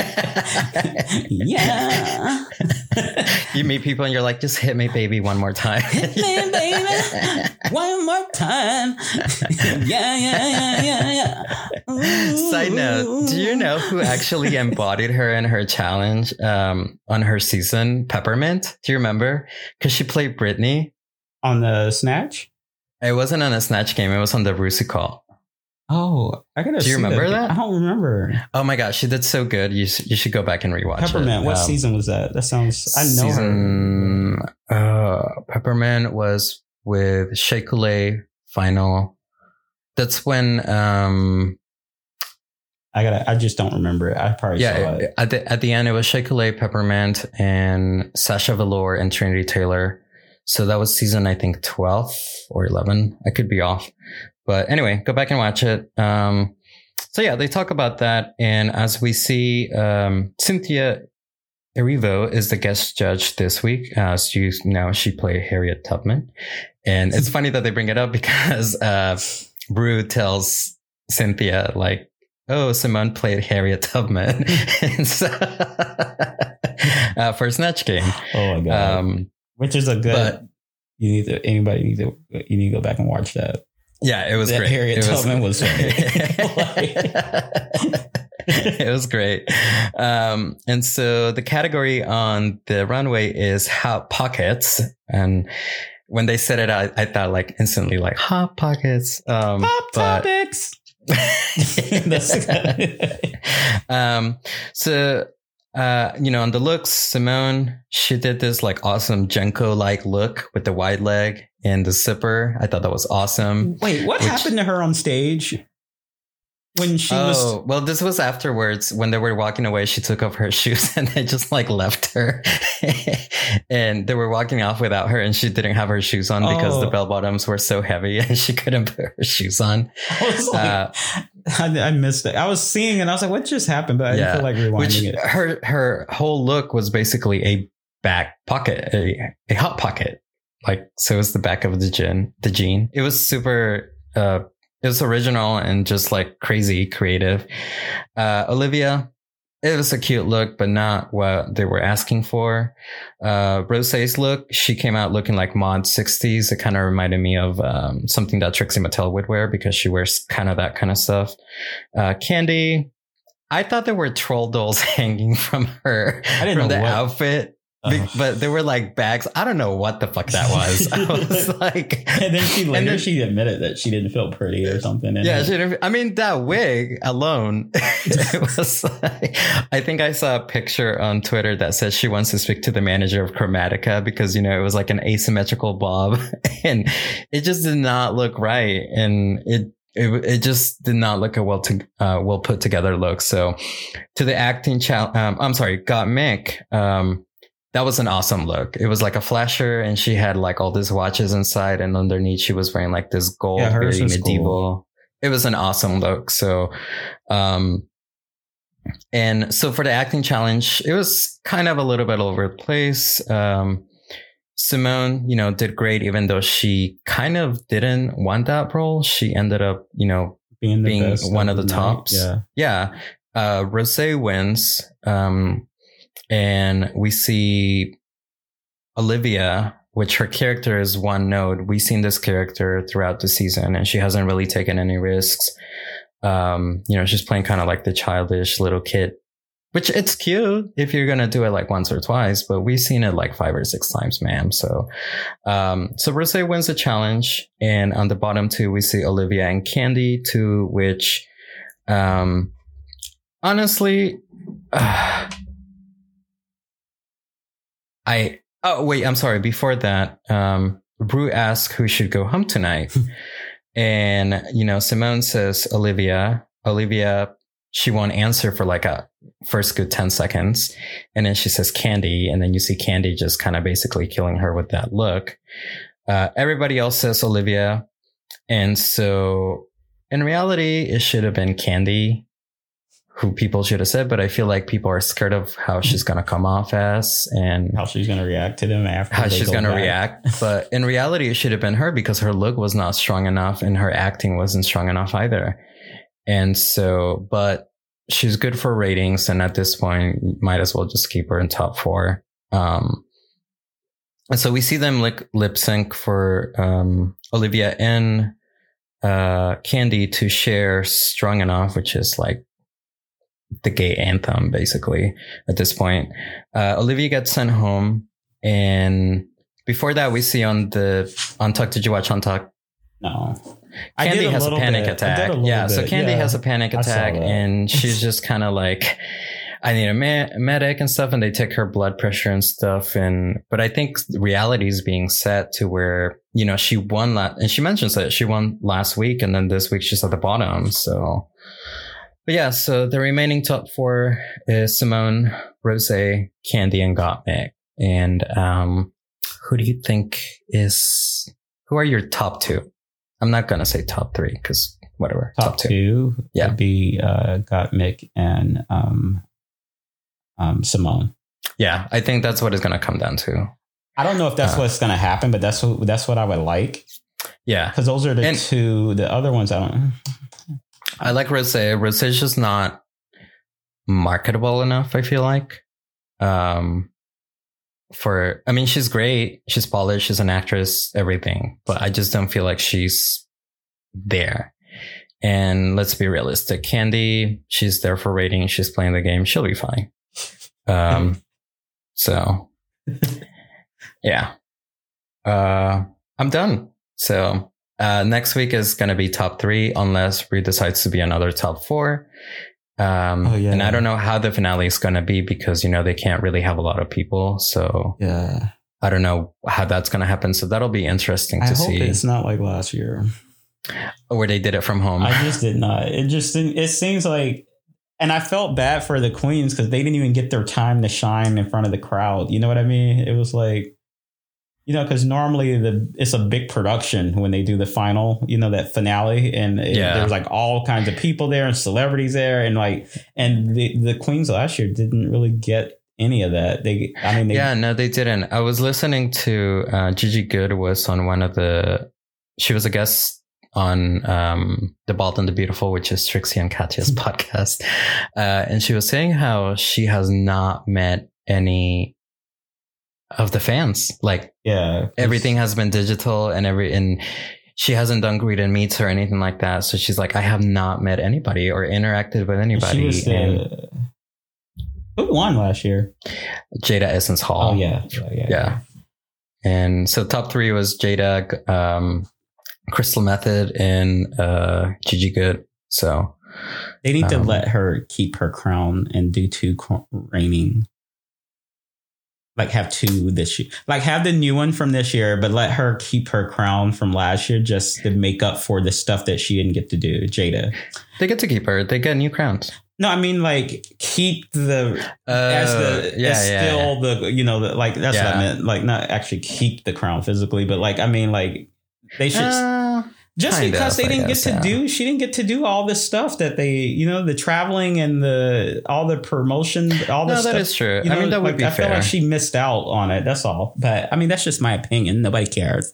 yeah. You meet people and you're like, just hit me, baby, one more time. Hit me, baby, one more time. Yeah, yeah, yeah, yeah, yeah. Ooh. Side note, do you know who actually embodied her in her challenge um, on her season? Peppermint. Do you remember? Because she played Britney. On the Snatch? It wasn't on a Snatch game. It was on the Rusical. Oh, I gotta. Do you see remember that? I don't remember. Oh my gosh, she did so good. You sh- you should go back and rewatch Peppermint. it. What Um, season was that? That sounds. I know her. season, uh, Peppermint was with Shea Coulee final. That's when. Um, I gotta. I just don't remember it. I probably saw yeah, it. at the at the end it was Shea Coulee, Peppermint, and Sasha Velour and Trinity Taylor. So that was season I think twelve or eleven. I could be off. But anyway, go back and watch it. Um, so yeah, they talk about that. And as we see, um, Cynthia Erivo is the guest judge this week. Uh, so you know, she played Harriet Tubman. And it's funny that they bring it up because uh, Brew tells Cynthia, like, oh, Simone played Harriet Tubman and so, uh, for Snatch Game. Oh my god! Um, Which is a good. but- you need to. Anybody need to. You need to go back and watch that. Yeah, it was That great. Harriet it Tubman was funny. It was great. Um, and so the category on the runway is Hot Pockets. And when they said it, I, I thought like instantly like Hot Pockets. Um, Pop but- topics. um, so, uh, you know, on the looks, Simone, she did this like awesome Jenko like look with the wide leg and the zipper. I thought that was awesome. Wait, what Which- happened to her on stage when she oh, was? well, this was afterwards when they were walking away. She took off her shoes and they just like left her and they were walking off without her and she didn't have her shoes on because Oh. the bell bottoms were so heavy and she couldn't put her shoes on. I was like, Uh, I, I missed it. I was seeing it and I was like, what just happened? But I Yeah. didn't feel like rewinding Which it. her her whole look was basically a back pocket, a, a hot pocket. Like, so it was the back of the jean, the jean. It was super, uh, it was original and just like crazy creative. Uh, Olivia, it was a cute look, but not what they were asking for. Uh, Rosé's look, she came out looking like mod sixties. It kind of reminded me of, um, something that Trixie Mattel would wear because she wears kind of that kind of stuff. Uh, Candy, I thought there were troll dolls hanging from her, I didn't from know the what- outfit. Be- Uh-huh. But they were like bags. I don't know what the fuck that was. I was like, And then she later and then- she admitted that she didn't feel pretty or something. And yeah, then- she didn't, I mean, that wig alone, it was like, I think I saw a picture on Twitter that says she wants to speak to the manager of Chromatica because, you know, it was like an asymmetrical bob and it just did not look right. And it, It, it just did not look a well to uh, well put together look. So to the acting challenge, um, I'm sorry, Got Mick. Um, that was an awesome look. It was like a flasher and she had like all these watches inside and underneath she was wearing like this gold, Yeah, hers very was medieval. cool. It was an awesome look. So, um, and so for the acting challenge, it was kind of a little bit all over the place. Um, Simone, you know, did great, even though she kind of didn't want that role. She ended up, you know, being, the being best one of the night. tops. Yeah. Yeah. Uh, Rosé wins. Um, and we see Olivia, which her character is one note. We've seen this character throughout the season and she hasn't really taken any risks. Um, you know, she's playing kind of like the childish little kid, which it's cute if you're going to do it like once or twice, but we've seen it like five or six times, ma'am. So, um, so Rosé wins the challenge. And on the bottom two, we see Olivia and Candy, to which, um, honestly, uh, I, oh, wait, I'm sorry. Before that, um, Brew asked who should go home tonight. And, you know, Simone says Olivia. Olivia, she won't answer for like a first good ten seconds. And then she says Candy. And then you see Candy just kind of basically killing her with that look. Uh, everybody else says Olivia. And so in reality, it should have been Candy, who people should have said, but I feel like people are scared of how she's going to come off as and How she's going to react to them after. how they she's go going to back. react. But in reality, it should have been her because her look was not strong enough and her acting wasn't strong enough either. And so, but she's good for ratings. And at this point, you might as well just keep her in top four. Um, and so we see them lip, lip sync for um, Olivia and uh, Candy to share Strong Enough, which is like the gay anthem, basically, at this point. Uh, Olivia gets sent home. And before that, we see on the, on Talk Did You Watch on Talk, No. I Candy did a has a little panic bit. I attack. did a little Yeah, so bit. Candy Yeah. has a panic I saw attack, that. and she's just kind of like, I need a ma- medic and stuff, and they take her blood pressure and stuff. And but I think reality is being set to where, you know, she won that, and she mentions that she won last week, and then this week she's at the bottom. So, but yeah, so the remaining top four is Simone, Rose, Candy, and Gottmik. And um, who do you think is? Who are your top two? I'm not gonna say top three because whatever. Top, top two, two yeah, would be uh, Gottmik and um, um, Simone. Yeah, I think that's what it's gonna come down to. I don't know if that's uh, what's gonna happen, but that's what that's what I would like. Yeah, because those are the and two. The other ones, I don't. I like Rose. Rose is just not marketable enough. I feel like. Um, For, I mean, she's great. She's polished. She's an actress, everything. But I just don't feel like she's there. And let's be realistic. Candy, she's there for ratings. She's playing the game. She'll be fine. Um, so, yeah. Uh, I'm done. So, uh, next week is going to be top three unless Rue decides to be another top four. Um, oh, yeah. And I don't know how the finale is going to be because, you know, they can't really have a lot of people. So yeah, I don't know how that's going to happen. So that'll be interesting I to hope see. It's not like last year where they did it from home. I just did not. It just, it seems like, and I felt bad for the queens because they didn't even get their time to shine in front of the crowd. You know what I mean? It was like, you know, because normally the it's a big production when they do the final, you know, that finale. And it, yeah. there was like all kinds of people there and celebrities there. And like and the, the queens last year didn't really get any of that. They I mean, they, yeah, no, they didn't. I was listening to uh, Gigi Good was on one of the she was a guest on um, The Bald and the Beautiful, which is Trixie and Katya's podcast. Uh, and she was saying how she has not met any of the fans. Like, yeah, everything has been digital and every and she hasn't done greet and meets or anything like that. So she's like, I have not met anybody or interacted with anybody. The, and who won last year? Jada Essence Hall. Oh yeah, yeah, yeah. yeah. And so top three was Jada, um, Crystal Method, and uh, Gigi Good. So they need um, to let her keep her crown and do two reigning. Like have two this year, like have the new one from this year, but let her keep her crown from last year just to make up for the stuff that she didn't get to do. Jada, they get to keep her. They get new crowns. No, I mean like keep the uh, as the yeah, as yeah, still yeah. the you know the, like that's yeah. what I meant. Like not actually keep the crown physically, but like I mean like they should. Uh, Just kind because of, they didn't guess, get to yeah. do, she didn't get to do all this stuff that they, you know, the traveling and the all the promotion, all the no, stuff. that is true. You know, I mean, that like, would be I fair. I feel like she missed out on it. That's all. But I mean, that's just my opinion. Nobody cares.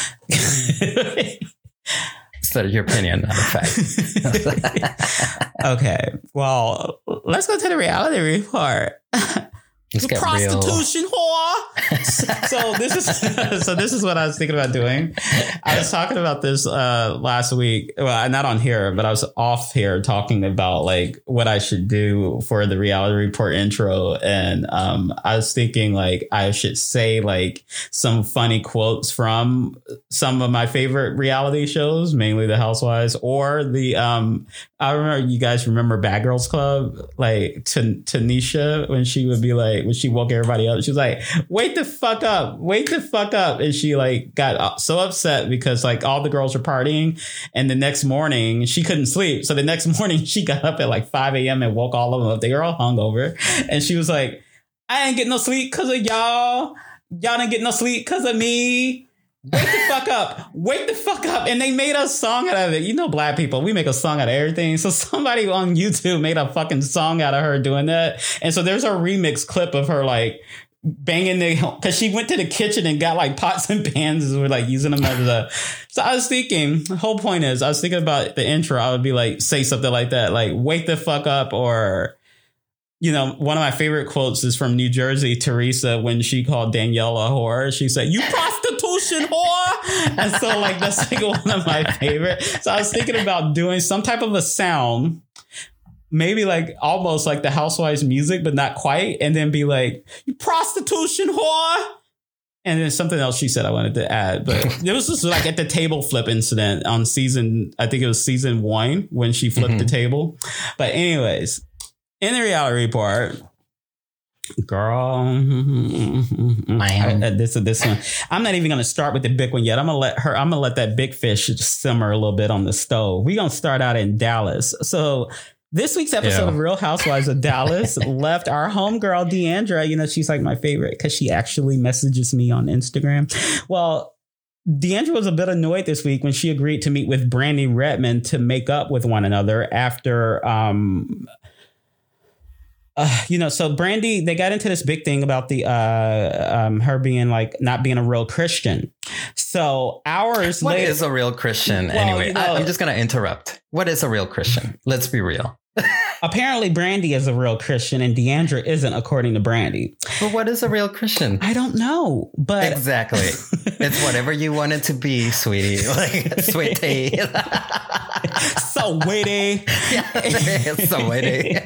It's that your opinion, not a fact. Okay. Well, let's go to the reality report. Let's get prostitution real. whore. so, so this is so this is what I was thinking about doing. I was talking about this uh, last week. Well, not on here, but I was off here talking about like what I should do for the reality report intro, and um, I was thinking like I should say like some funny quotes from some of my favorite reality shows, mainly The Housewives, or the um, I remember you guys remember Bad Girls Club, like T- Tanisha when she would be like. When she woke everybody up, she was like, wait the fuck up, wait the fuck up. And she like got so upset because like all the girls were partying. And the next morning she couldn't sleep. So the next morning she got up at like five a.m. and woke all of them up. They were all hungover. And she was like, I ain't getting no sleep because of y'all. Y'all didn't get no sleep because of me. Wake the fuck up. Wake the fuck up. And they made a song out of it. You know, black people, we make a song out of everything. So somebody on YouTube made a fucking song out of her doing that. And so there's a remix clip of her like banging the, because she went to the kitchen and got like pots and pans and were like using them as a. So I was thinking, the whole point is, I was thinking about the intro. I would be like, say something like that, like wake the fuck up, or. You know, one of my favorite quotes is from New Jersey, Teresa, when she called Danielle a whore. She said, you prostitution whore. And so like, that's like one of my favorite. So I was thinking about doing some type of a sound, maybe like almost like the Housewives music, but not quite. And then be like, you prostitution whore. And then something else she said I wanted to add, but it was just like at the table flip incident on season, I think it was season one when she flipped mm-hmm. the table. But anyways, in the reality report, girl, I, this this one, I'm not even going to start with the big one yet. I'm going to let her, I'm going to let that big fish simmer a little bit on the stove. We're going to start out in Dallas. So this week's episode yeah. of Real Housewives of Dallas left our homegirl, Deandra. You know, she's like my favorite because she actually messages me on Instagram. Well, Deandra was a bit annoyed this week when she agreed to meet with Brandi Redmond to make up with one another after, um, uh, you know, so Brandi, they got into this big thing about the uh, um, her being like not being a real Christian. So hours what later, is a real Christian? Well, anyway, you know, I, I'm just going to interrupt. What is a real Christian? Let's be real. Apparently, Brandi is a real Christian and Deandra isn't, according to Brandi. But what is a real Christian? I don't know, but exactly, it's whatever you want it to be, sweetie. Like sweetie, so witty, yeah, so witty.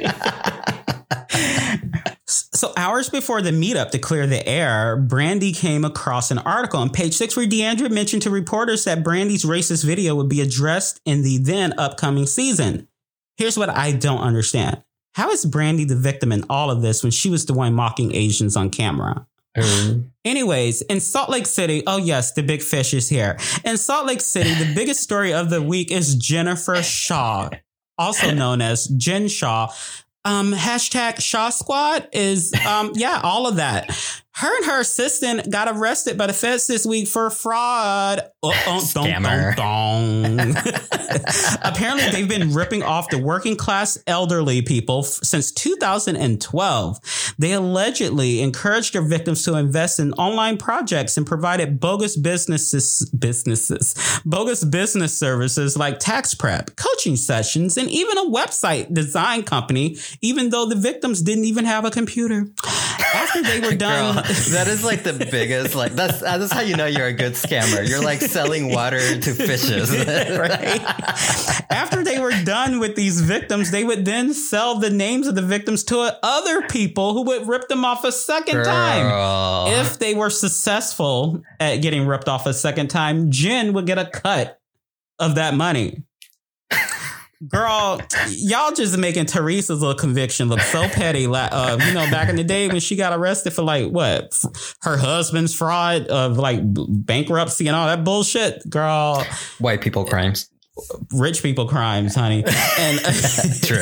So hours before the meetup to clear the air, Brandi came across an article on page six where Deandra mentioned to reporters that Brandi's racist video would be addressed in the then upcoming season. Here's what I don't understand. How is Brandi the victim in all of this when she was the one mocking Asians on camera? Mm. Anyways, in Salt Lake City, oh yes, the big fish is here. In Salt Lake City, the biggest story of the week is Jennifer Shaw, also known as Jen Shaw. Um, hashtag Shaw Squad is, um, yeah, all of that. Her and her assistant got arrested by the feds this week for fraud. Uh, uh, Scammer. Dong, dong, dong. Apparently, they've been ripping off the working class elderly people f- since two thousand twelve. They allegedly encouraged their victims to invest in online projects and provided bogus businesses, businesses, bogus business services like tax prep, coaching sessions, and even a website design company, even though the victims didn't even have a computer. After they were done. Girl, that is like the biggest, like that's that's how you know you're a good scammer. You're like selling water to fishes. Right? After they were done with these victims, they would then sell the names of the victims to other people who would rip them off a second Girl. time. If they were successful at getting ripped off a second time, Jen would get a cut of that money. Girl, y'all just making Teresa's little conviction look so petty. Like, uh, you know, back in the day when she got arrested for like what, her husband's fraud of like bankruptcy and all that bullshit. Girl, white people crimes, rich people crimes, honey. And true.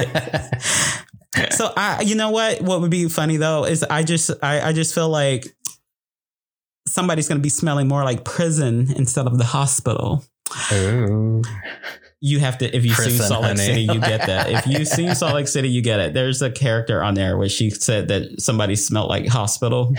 So I, you know what? What would be funny though is I just, I, I just feel like somebody's going to be smelling more like prison instead of the hospital. Ooh. You have to, if you've Prison, seen Salt Lake honey. City, you get that. If you've seen Salt Lake City, you get it. There's a character on there where she said that somebody smelled like hospital.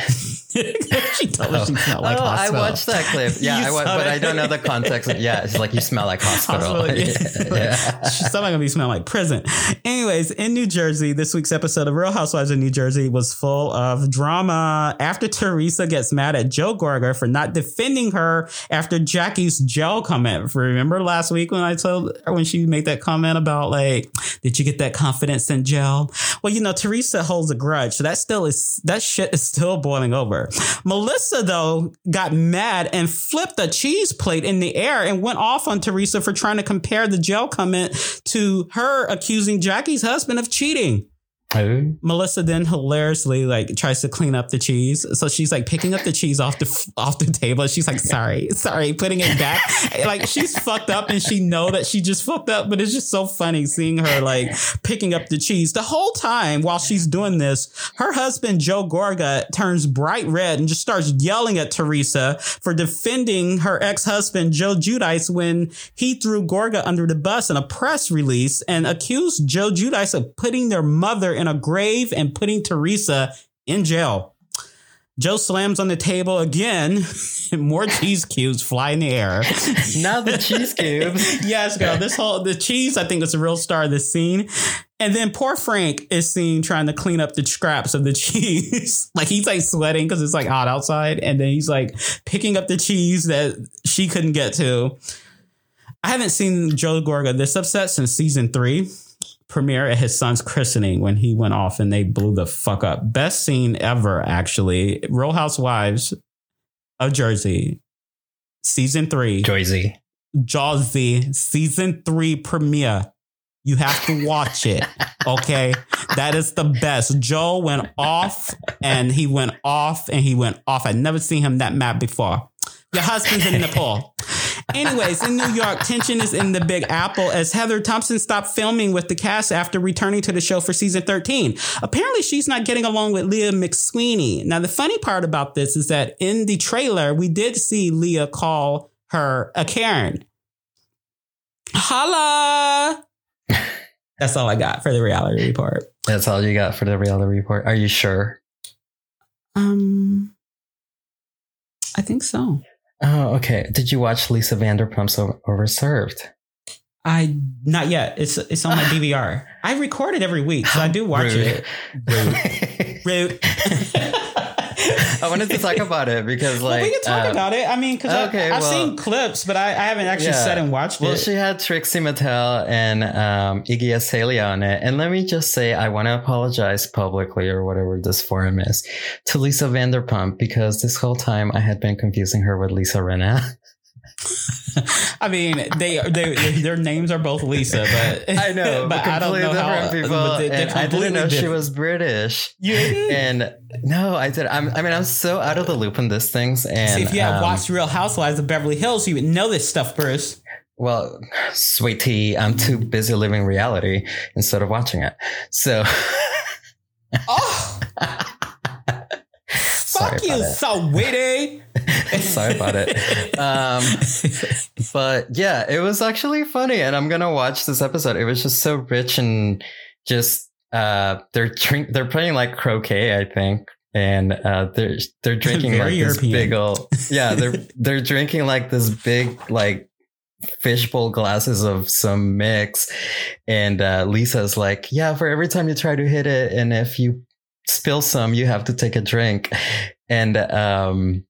She told us she smelled like oh, hospital. I watched that clip. Yeah, I wa- but I don't know the context. Yeah, it's like you smell like hospital. hospital yeah. Yeah. She's somebody gonna be smelling like prison. Anyways, in New Jersey, this week's episode of Real Housewives of New Jersey was full of drama after Teresa gets mad at Joe Gorga for not defending her after Jackie's gel comment. Remember last week when I told when she made that comment about like, did you get that confidence in gel? Well, you know, Teresa holds a grudge. So that still is, that shit is still boiling over. Melissa, though, got mad and flipped a cheese plate in the air and went off on Teresa for trying to compare the gel comment to her accusing Jackie's husband of cheating. Oh. Melissa then hilariously like tries to clean up the cheese. So she's like picking up the cheese off the off the table. She's like, sorry, sorry, putting it back. Like she's fucked up and she know that she just fucked up. But it's just so funny seeing her like picking up the cheese. The whole time while she's doing this, her husband, Joe Gorga, turns bright red and just starts yelling at Teresa for defending her ex-husband, Joe Giudice, when he threw Gorga under the bus in a press release and accused Joe Giudice of putting their mother in a grave and putting Teresa in jail. Joe slams on the table again. More cheese cubes fly in the air. Now the cheese cubes. Yes, girl. This whole the cheese, I think, is the real star of this scene. And then poor Frank is seen trying to clean up the scraps of the cheese. Like he's like sweating because it's like hot outside. And then he's like picking up the cheese that she couldn't get to. I haven't seen Joe Gorga this upset since season three. Premiere at his son's christening when he went off and they blew the fuck up. Best scene ever, actually. Real Housewives of Jersey, season three. Joyzy. Jersey, season three premiere. You have to watch it. Okay. That is the best. Joe went off and he went off and he went off. I'd never seen him that mad before. Your husband's in Nepal. Anyways, in New York, tension is in the Big Apple as Heather Thompson stopped filming with the cast after returning to the show for season thirteen. Apparently, she's not getting along with Leah McSweeney. Now, the funny part about this is that in the trailer, we did see Leah call her a Karen. Holla! That's all I got for the reality report. That's all you got for the reality report. Are you sure? Um, I think so. Oh, okay. Did you watch Lisa Vanderpump's Over- Overserved? I not yet. It's it's on my D V R. I record it every week, so I do watch Rude. it. Rude. Rude. I wanted to talk about it because, like, well, we can talk uh, about it. I mean, because okay, I've well, seen clips, but I, I haven't actually yeah. sat and watched well, it. Well, she had Trixie Mattel and um, Iggy Azalea on it. And let me just say, I want to apologize publicly, or whatever this forum is, to Lisa Vanderpump, because this whole time I had been confusing her with Lisa Rinna. I mean, they, they their names are both Lisa, but I know, but I don't know how. People, but they, and I didn't know different. she was British. You did? And no, I did. I'm, I mean, I'm so out of the loop on these things. And See, if you had um, watched Real Housewives of Beverly Hills, you would know this stuff, Bruce. Well, sweetie, I'm too busy living reality instead of watching it. So, oh, fuck you, sweetie. Sorry about it. Um, but yeah, it was actually funny, and I'm gonna watch this episode. It was just so rich and just uh, they're drink they're playing like croquet, I think, and uh, they're they're drinking like European. this big old yeah they're they're drinking like this big like fishbowl glasses of some mix, and uh, Lisa's like, yeah, for every time you try to hit it, and if you spill some, you have to take a drink, and um.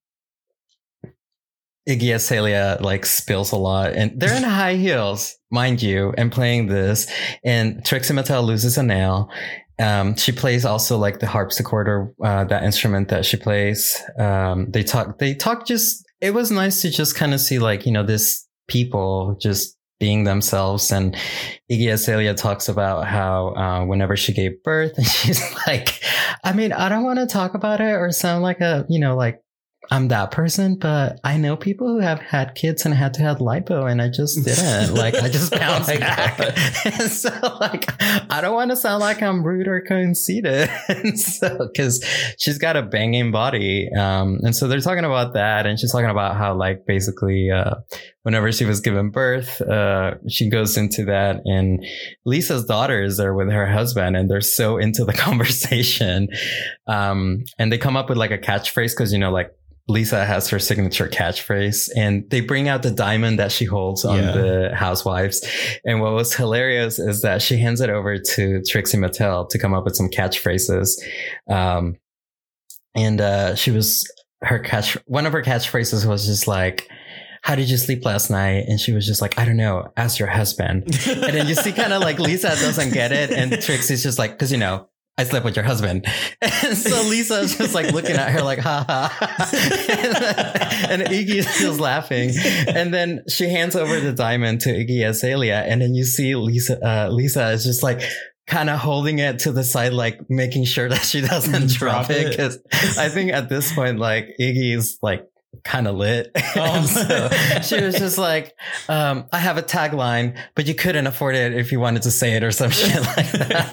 Iggy Azalea like spills a lot, and they're in high heels, mind you, and playing this. And Trixie Mattel loses a nail. Um, she plays also like the harpsichord, or uh, that instrument that she plays. Um, they talk, they talk just, it was nice to just kind of see like, you know, this people just being themselves. And Iggy Azalea talks about how uh, whenever she gave birth, and she's like, I mean, I don't want to talk about it or sound like a, you know, like, I'm that person, but I know people who have had kids and had to have lipo, and I just didn't. Like, I just bounced back. And so, like, I don't want to sound like I'm rude or conceited. And so, because she's got a banging body. Um, and so they're talking about that, and she's talking about how, like, basically, uh, whenever she was given birth, uh, she goes into that, and Lisa's daughter is there with her husband, and they're so into the conversation. Um, and they come up with like a catchphrase, because, you know, like, Lisa has her signature catchphrase, and they bring out the diamond that she holds on yeah. the Housewives. And what was hilarious is that she hands it over to Trixie Mattel to come up with some catchphrases. Um, and, uh, she was, her catch, one of her catchphrases was just like, how did you sleep last night? And she was just like, I don't know, ask your husband. And then you see kind of like Lisa doesn't get it. And Trixie's just like, cause you know, I slept with your husband. And so Lisa's just like looking at her like, ha ha. And, and Iggy is just laughing. And then she hands over the diamond to Iggy Azalea. And then you see Lisa, uh, Lisa is just like kind of holding it to the side, like making sure that she doesn't drop, drop it. Cause I think at this point, like Iggy's like kind of lit. Oh. So she was just like, um, I have a tagline, but you couldn't afford it if you wanted to say it or some shit like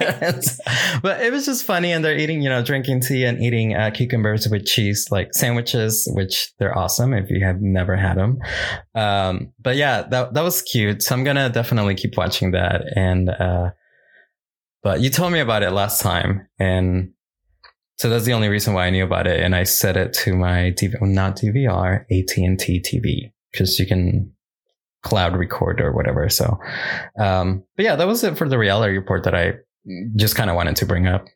that. But it was just funny. And they're eating, you know, drinking tea and eating uh, cucumbers with cheese, like sandwiches, which they're awesome if you have never had them. Um, but yeah, that, that was cute. So I'm going to definitely keep watching that. And, uh, but you told me about it last time, and so that's the only reason why I knew about it. And I set it to my D V R, not D V R, A T and T T V, because you can cloud record or whatever. So, um, but yeah, that was it for the reality report that I just kind of wanted to bring up.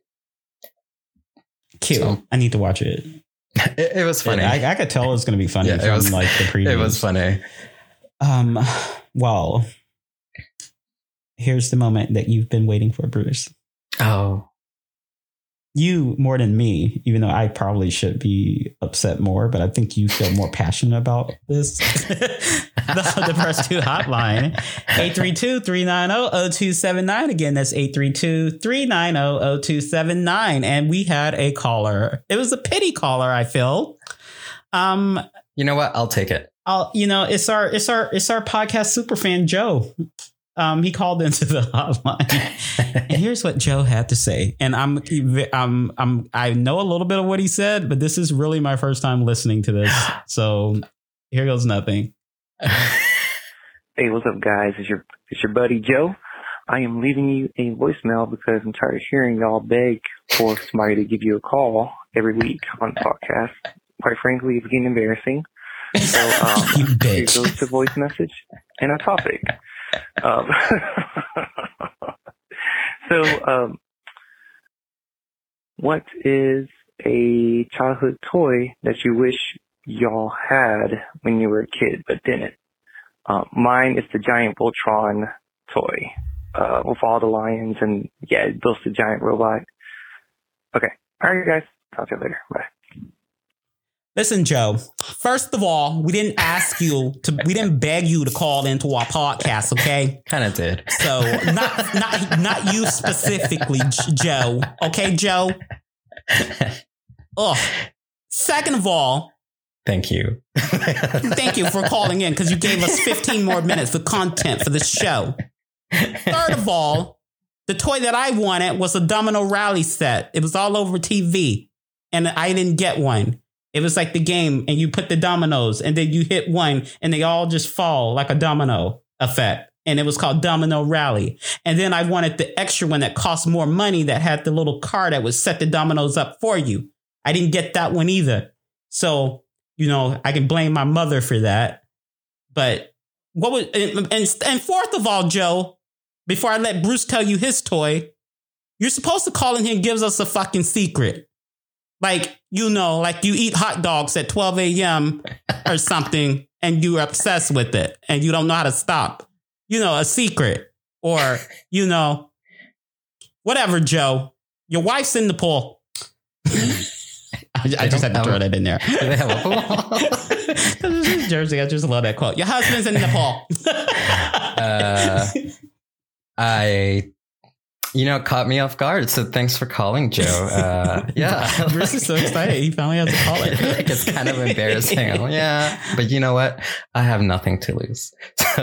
Cute. So, I need to watch it. It, it was funny. I, I could tell it was going to be funny yeah, from it was, like the previews. It was funny. Um, well, here's the moment that you've been waiting for, Bruce. Oh. You more than me, even though I probably should be upset more, but I think you feel more passionate about this. the, the Press two hotline, eight three two, three nine zero, zero two seven nine. Again, that's eight three two, three nine zero, zero two seven nine. And we had a caller. It was a pity caller, I feel. Um, You know what? I'll take it. I'll, you know, it's our, it's our, it's our podcast superfan, Joe. Um, he called into the hotline, and here's what Joe had to say. And I'm, I'm, I'm, I know a little bit of what he said, but this is really my first time listening to this. So here goes nothing. Hey, what's up, guys? It's your, it's your buddy Joe. I am leaving you a voicemail because I'm tired of hearing y'all beg for somebody to give you a call every week on the podcast. Quite frankly, it's getting embarrassing. So, um, You here bitch. goes the voice message and a topic. Um, so, um, what is a childhood toy that you wish y'all had when you were a kid but didn't? Uh, mine is the giant Voltron toy, uh, with all the lions and, yeah, it builds the giant robot. Okay. All right, guys. Talk to you later. Bye. Listen, Joe, first of all, we didn't ask you to, we didn't beg you to call into our podcast, okay? Kind of did. So not, not, not you specifically, J- Joe. Okay, Joe? Ugh. Second of all, Thank you. thank you for calling in because you gave us fifteen more minutes of content for this show. Third of all, the toy that I wanted was a Domino Rally set. It was all over T V, and I didn't get one. It was like the game, and you put the dominoes, and then you hit one, and they all just fall like a domino effect. And it was called Domino Rally. And then I wanted the extra one that cost more money that had the little car that would set the dominoes up for you. I didn't get that one either. So, you know, I can blame my mother for that. But what was, and, and, and fourth of all, Joe, before I let Bruce tell you his toy, you're supposed to call in here and give us a fucking secret. Like, you know, like you eat hot dogs at twelve a.m. or something and you're obsessed with it and you don't know how to stop. You know, a secret or, you know, whatever, Joe. Your wife's in the pool. I, I just had to throw that in there. Do they have a pool? This is Jersey. I just love that quote. Your husband's in the pool. uh, I... You know, it caught me off guard. So thanks for calling, Joe. Uh, yeah. Bruce is so excited. He finally has a caller. Like it's kind of embarrassing. I'm like, yeah. But you know what? I have nothing to lose.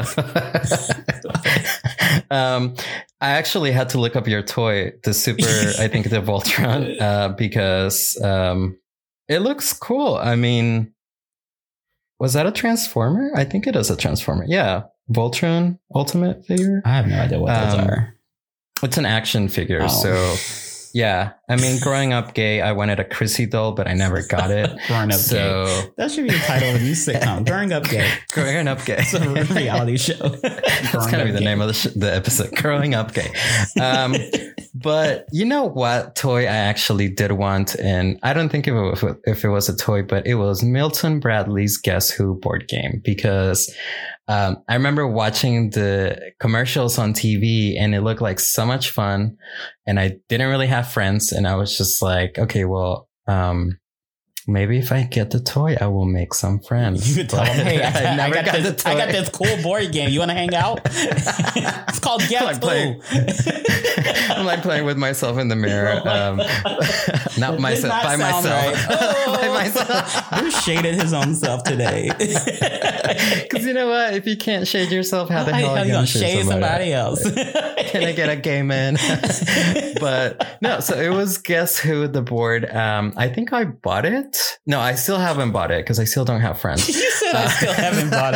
um, I actually had to look up your toy, the Super, I think the Voltron, uh, because um, it looks cool. I mean, was that a Transformer? I think it is a Transformer. Yeah. Voltron Ultimate figure. I have no idea what those Um, are. It's an action figure. Oh. So, yeah. I mean, growing up gay, I wanted a Chrissy doll, but I never got it. Growing up so, gay. That should be the title of a new sitcom. Growing up gay. Growing up gay. It's a reality show. That's going to be the name of the, sh- the episode. Growing up gay. Um, but you know what toy I actually did want? And I don't think if it, was, if it was a toy, but it was Milton Bradley's Guess Who board game because Um, I remember watching the commercials on T V and it looked like so much fun and I didn't really have friends and I was just like, okay, well, um, maybe if I get the toy, I will make some friends. You could tell them, hey, I, I never I, got got this, the toy. I got this cool board game. You want to hang out? It's called Guess like Who. playing- I'm like playing with myself in the mirror. Um, not It myself, did not by sound myself. right. Oh. By myself. Bruce shaded his own self today. Because you know what? If you can't shade yourself, how the How hell the are you hell going to shade somebody else? Can I get a gay man? But no, so it was Guess Who, the board. Um, I think I bought it. No, I still haven't bought it because I still don't have friends. You said I still haven't bought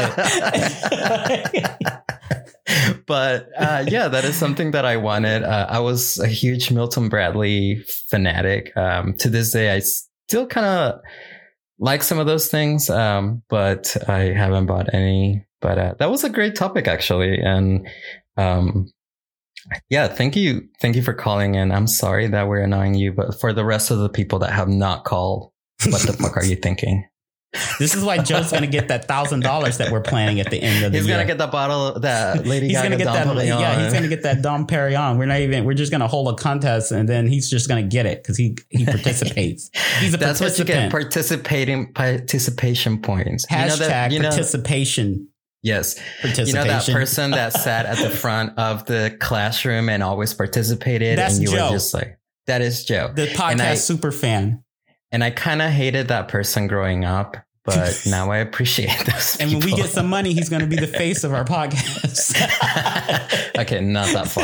it. But uh, yeah, that is something that I wanted. Uh, I was a huge Milton Bradley fanatic. Um, to this day, I still kind of like some of those things, um, but I haven't bought any. But uh, that was a great topic, actually. And um, yeah, thank you. Thank you for calling in. I'm sorry that we're annoying you, but for the rest of the people that have not called, what the fuck are you thinking? This is why Joe's going to get that thousand dollars that we're planning at the end of the He's year. He's going to get the bottle that Lady he's Gaga gonna get Dom that, Perignon. Yeah, he's going to get that Dom Perignon. We're not even, we're just going to hold a contest and then he's just going to get it because he, he participates. He's a That's what you participant. get, participating participation points. Hashtag you know that, you know, participation. Yes. Participation. You know that person that sat at the front of the classroom and always participated? That's and you Joe. were just like, that is Joe. The podcast and I, super fan. And I kind of hated that person growing up, but now I appreciate those people. And when we get some money, he's going to be the face of our podcast. Okay, not that far.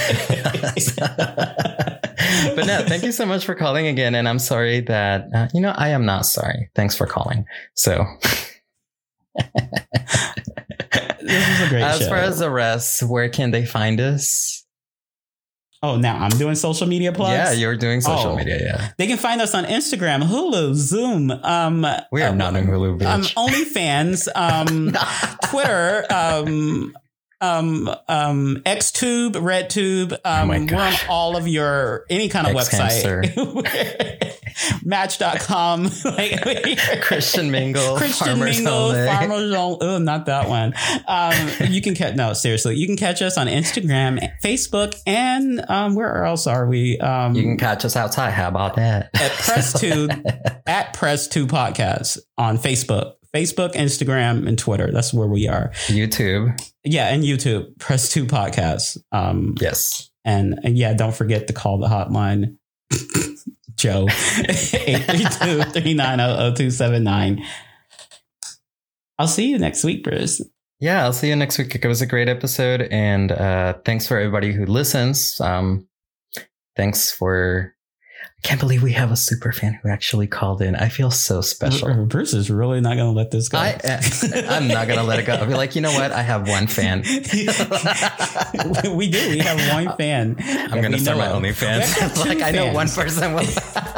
But no, thank you so much for calling again. And I'm sorry that, uh, you know, I am not sorry. Thanks for calling. So... This was a great as show. far as the rest, where can they find us? Oh, now I'm doing social media plugs? Yeah, you're doing social oh. media, yeah. They can find us on Instagram, Hulu, Zoom. Um, we are um, not on Hulu, bitch. Um, OnlyFans, um, Twitter, um, um, um, XTube, RedTube. Um, oh we're on all of your, any kind of website. Match dot com. Like, Christian Mingle. Christian Farmers Mingle. Only. Farmers Only. Oh, not that one. Um, you can catch, no, seriously. You can catch us on Instagram, Facebook, and um, where else are we? Um, you can catch us outside. How about that? At Press Two, at Press Two Podcasts on Facebook. Facebook, Instagram, and Twitter. That's where we are. YouTube. Yeah, and YouTube. Press Two Podcasts. Um, yes. And, and yeah, don't forget to call the hotline. Joe, eight three two, three nine zero, zero two seven nine. I'll see you next week, Bruce. Yeah, I'll see you next week. It was a great episode. And uh, thanks for everybody who listens. Um, thanks for... I can't believe we have a super fan who actually called in. I feel so special. Bruce is really not going to let this go. I, I'm not going to let it go. I'll be like, you know what? I have one fan. We do. We have one fan. I'm going to start my OnlyFans. Like, I know one person will.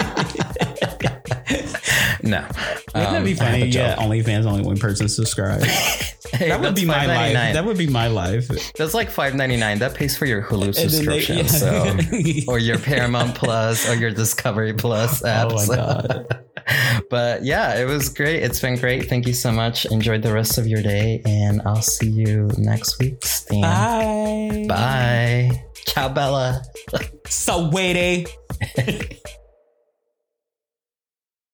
No. Wouldn't um, that be funny? Yeah, OnlyFans, only one person subscribes. Hey, that would be my life. That would be my life. That's like five ninety-nine. That pays for your Hulu subscription, they, yeah. So or your Paramount Plus or your Discovery Plus apps. Oh my god! But yeah, it was great. It's been great. Thank you so much. Enjoy the rest of your day, and I'll see you next week. Stan. Bye. Bye. Ciao, Bella. So witty.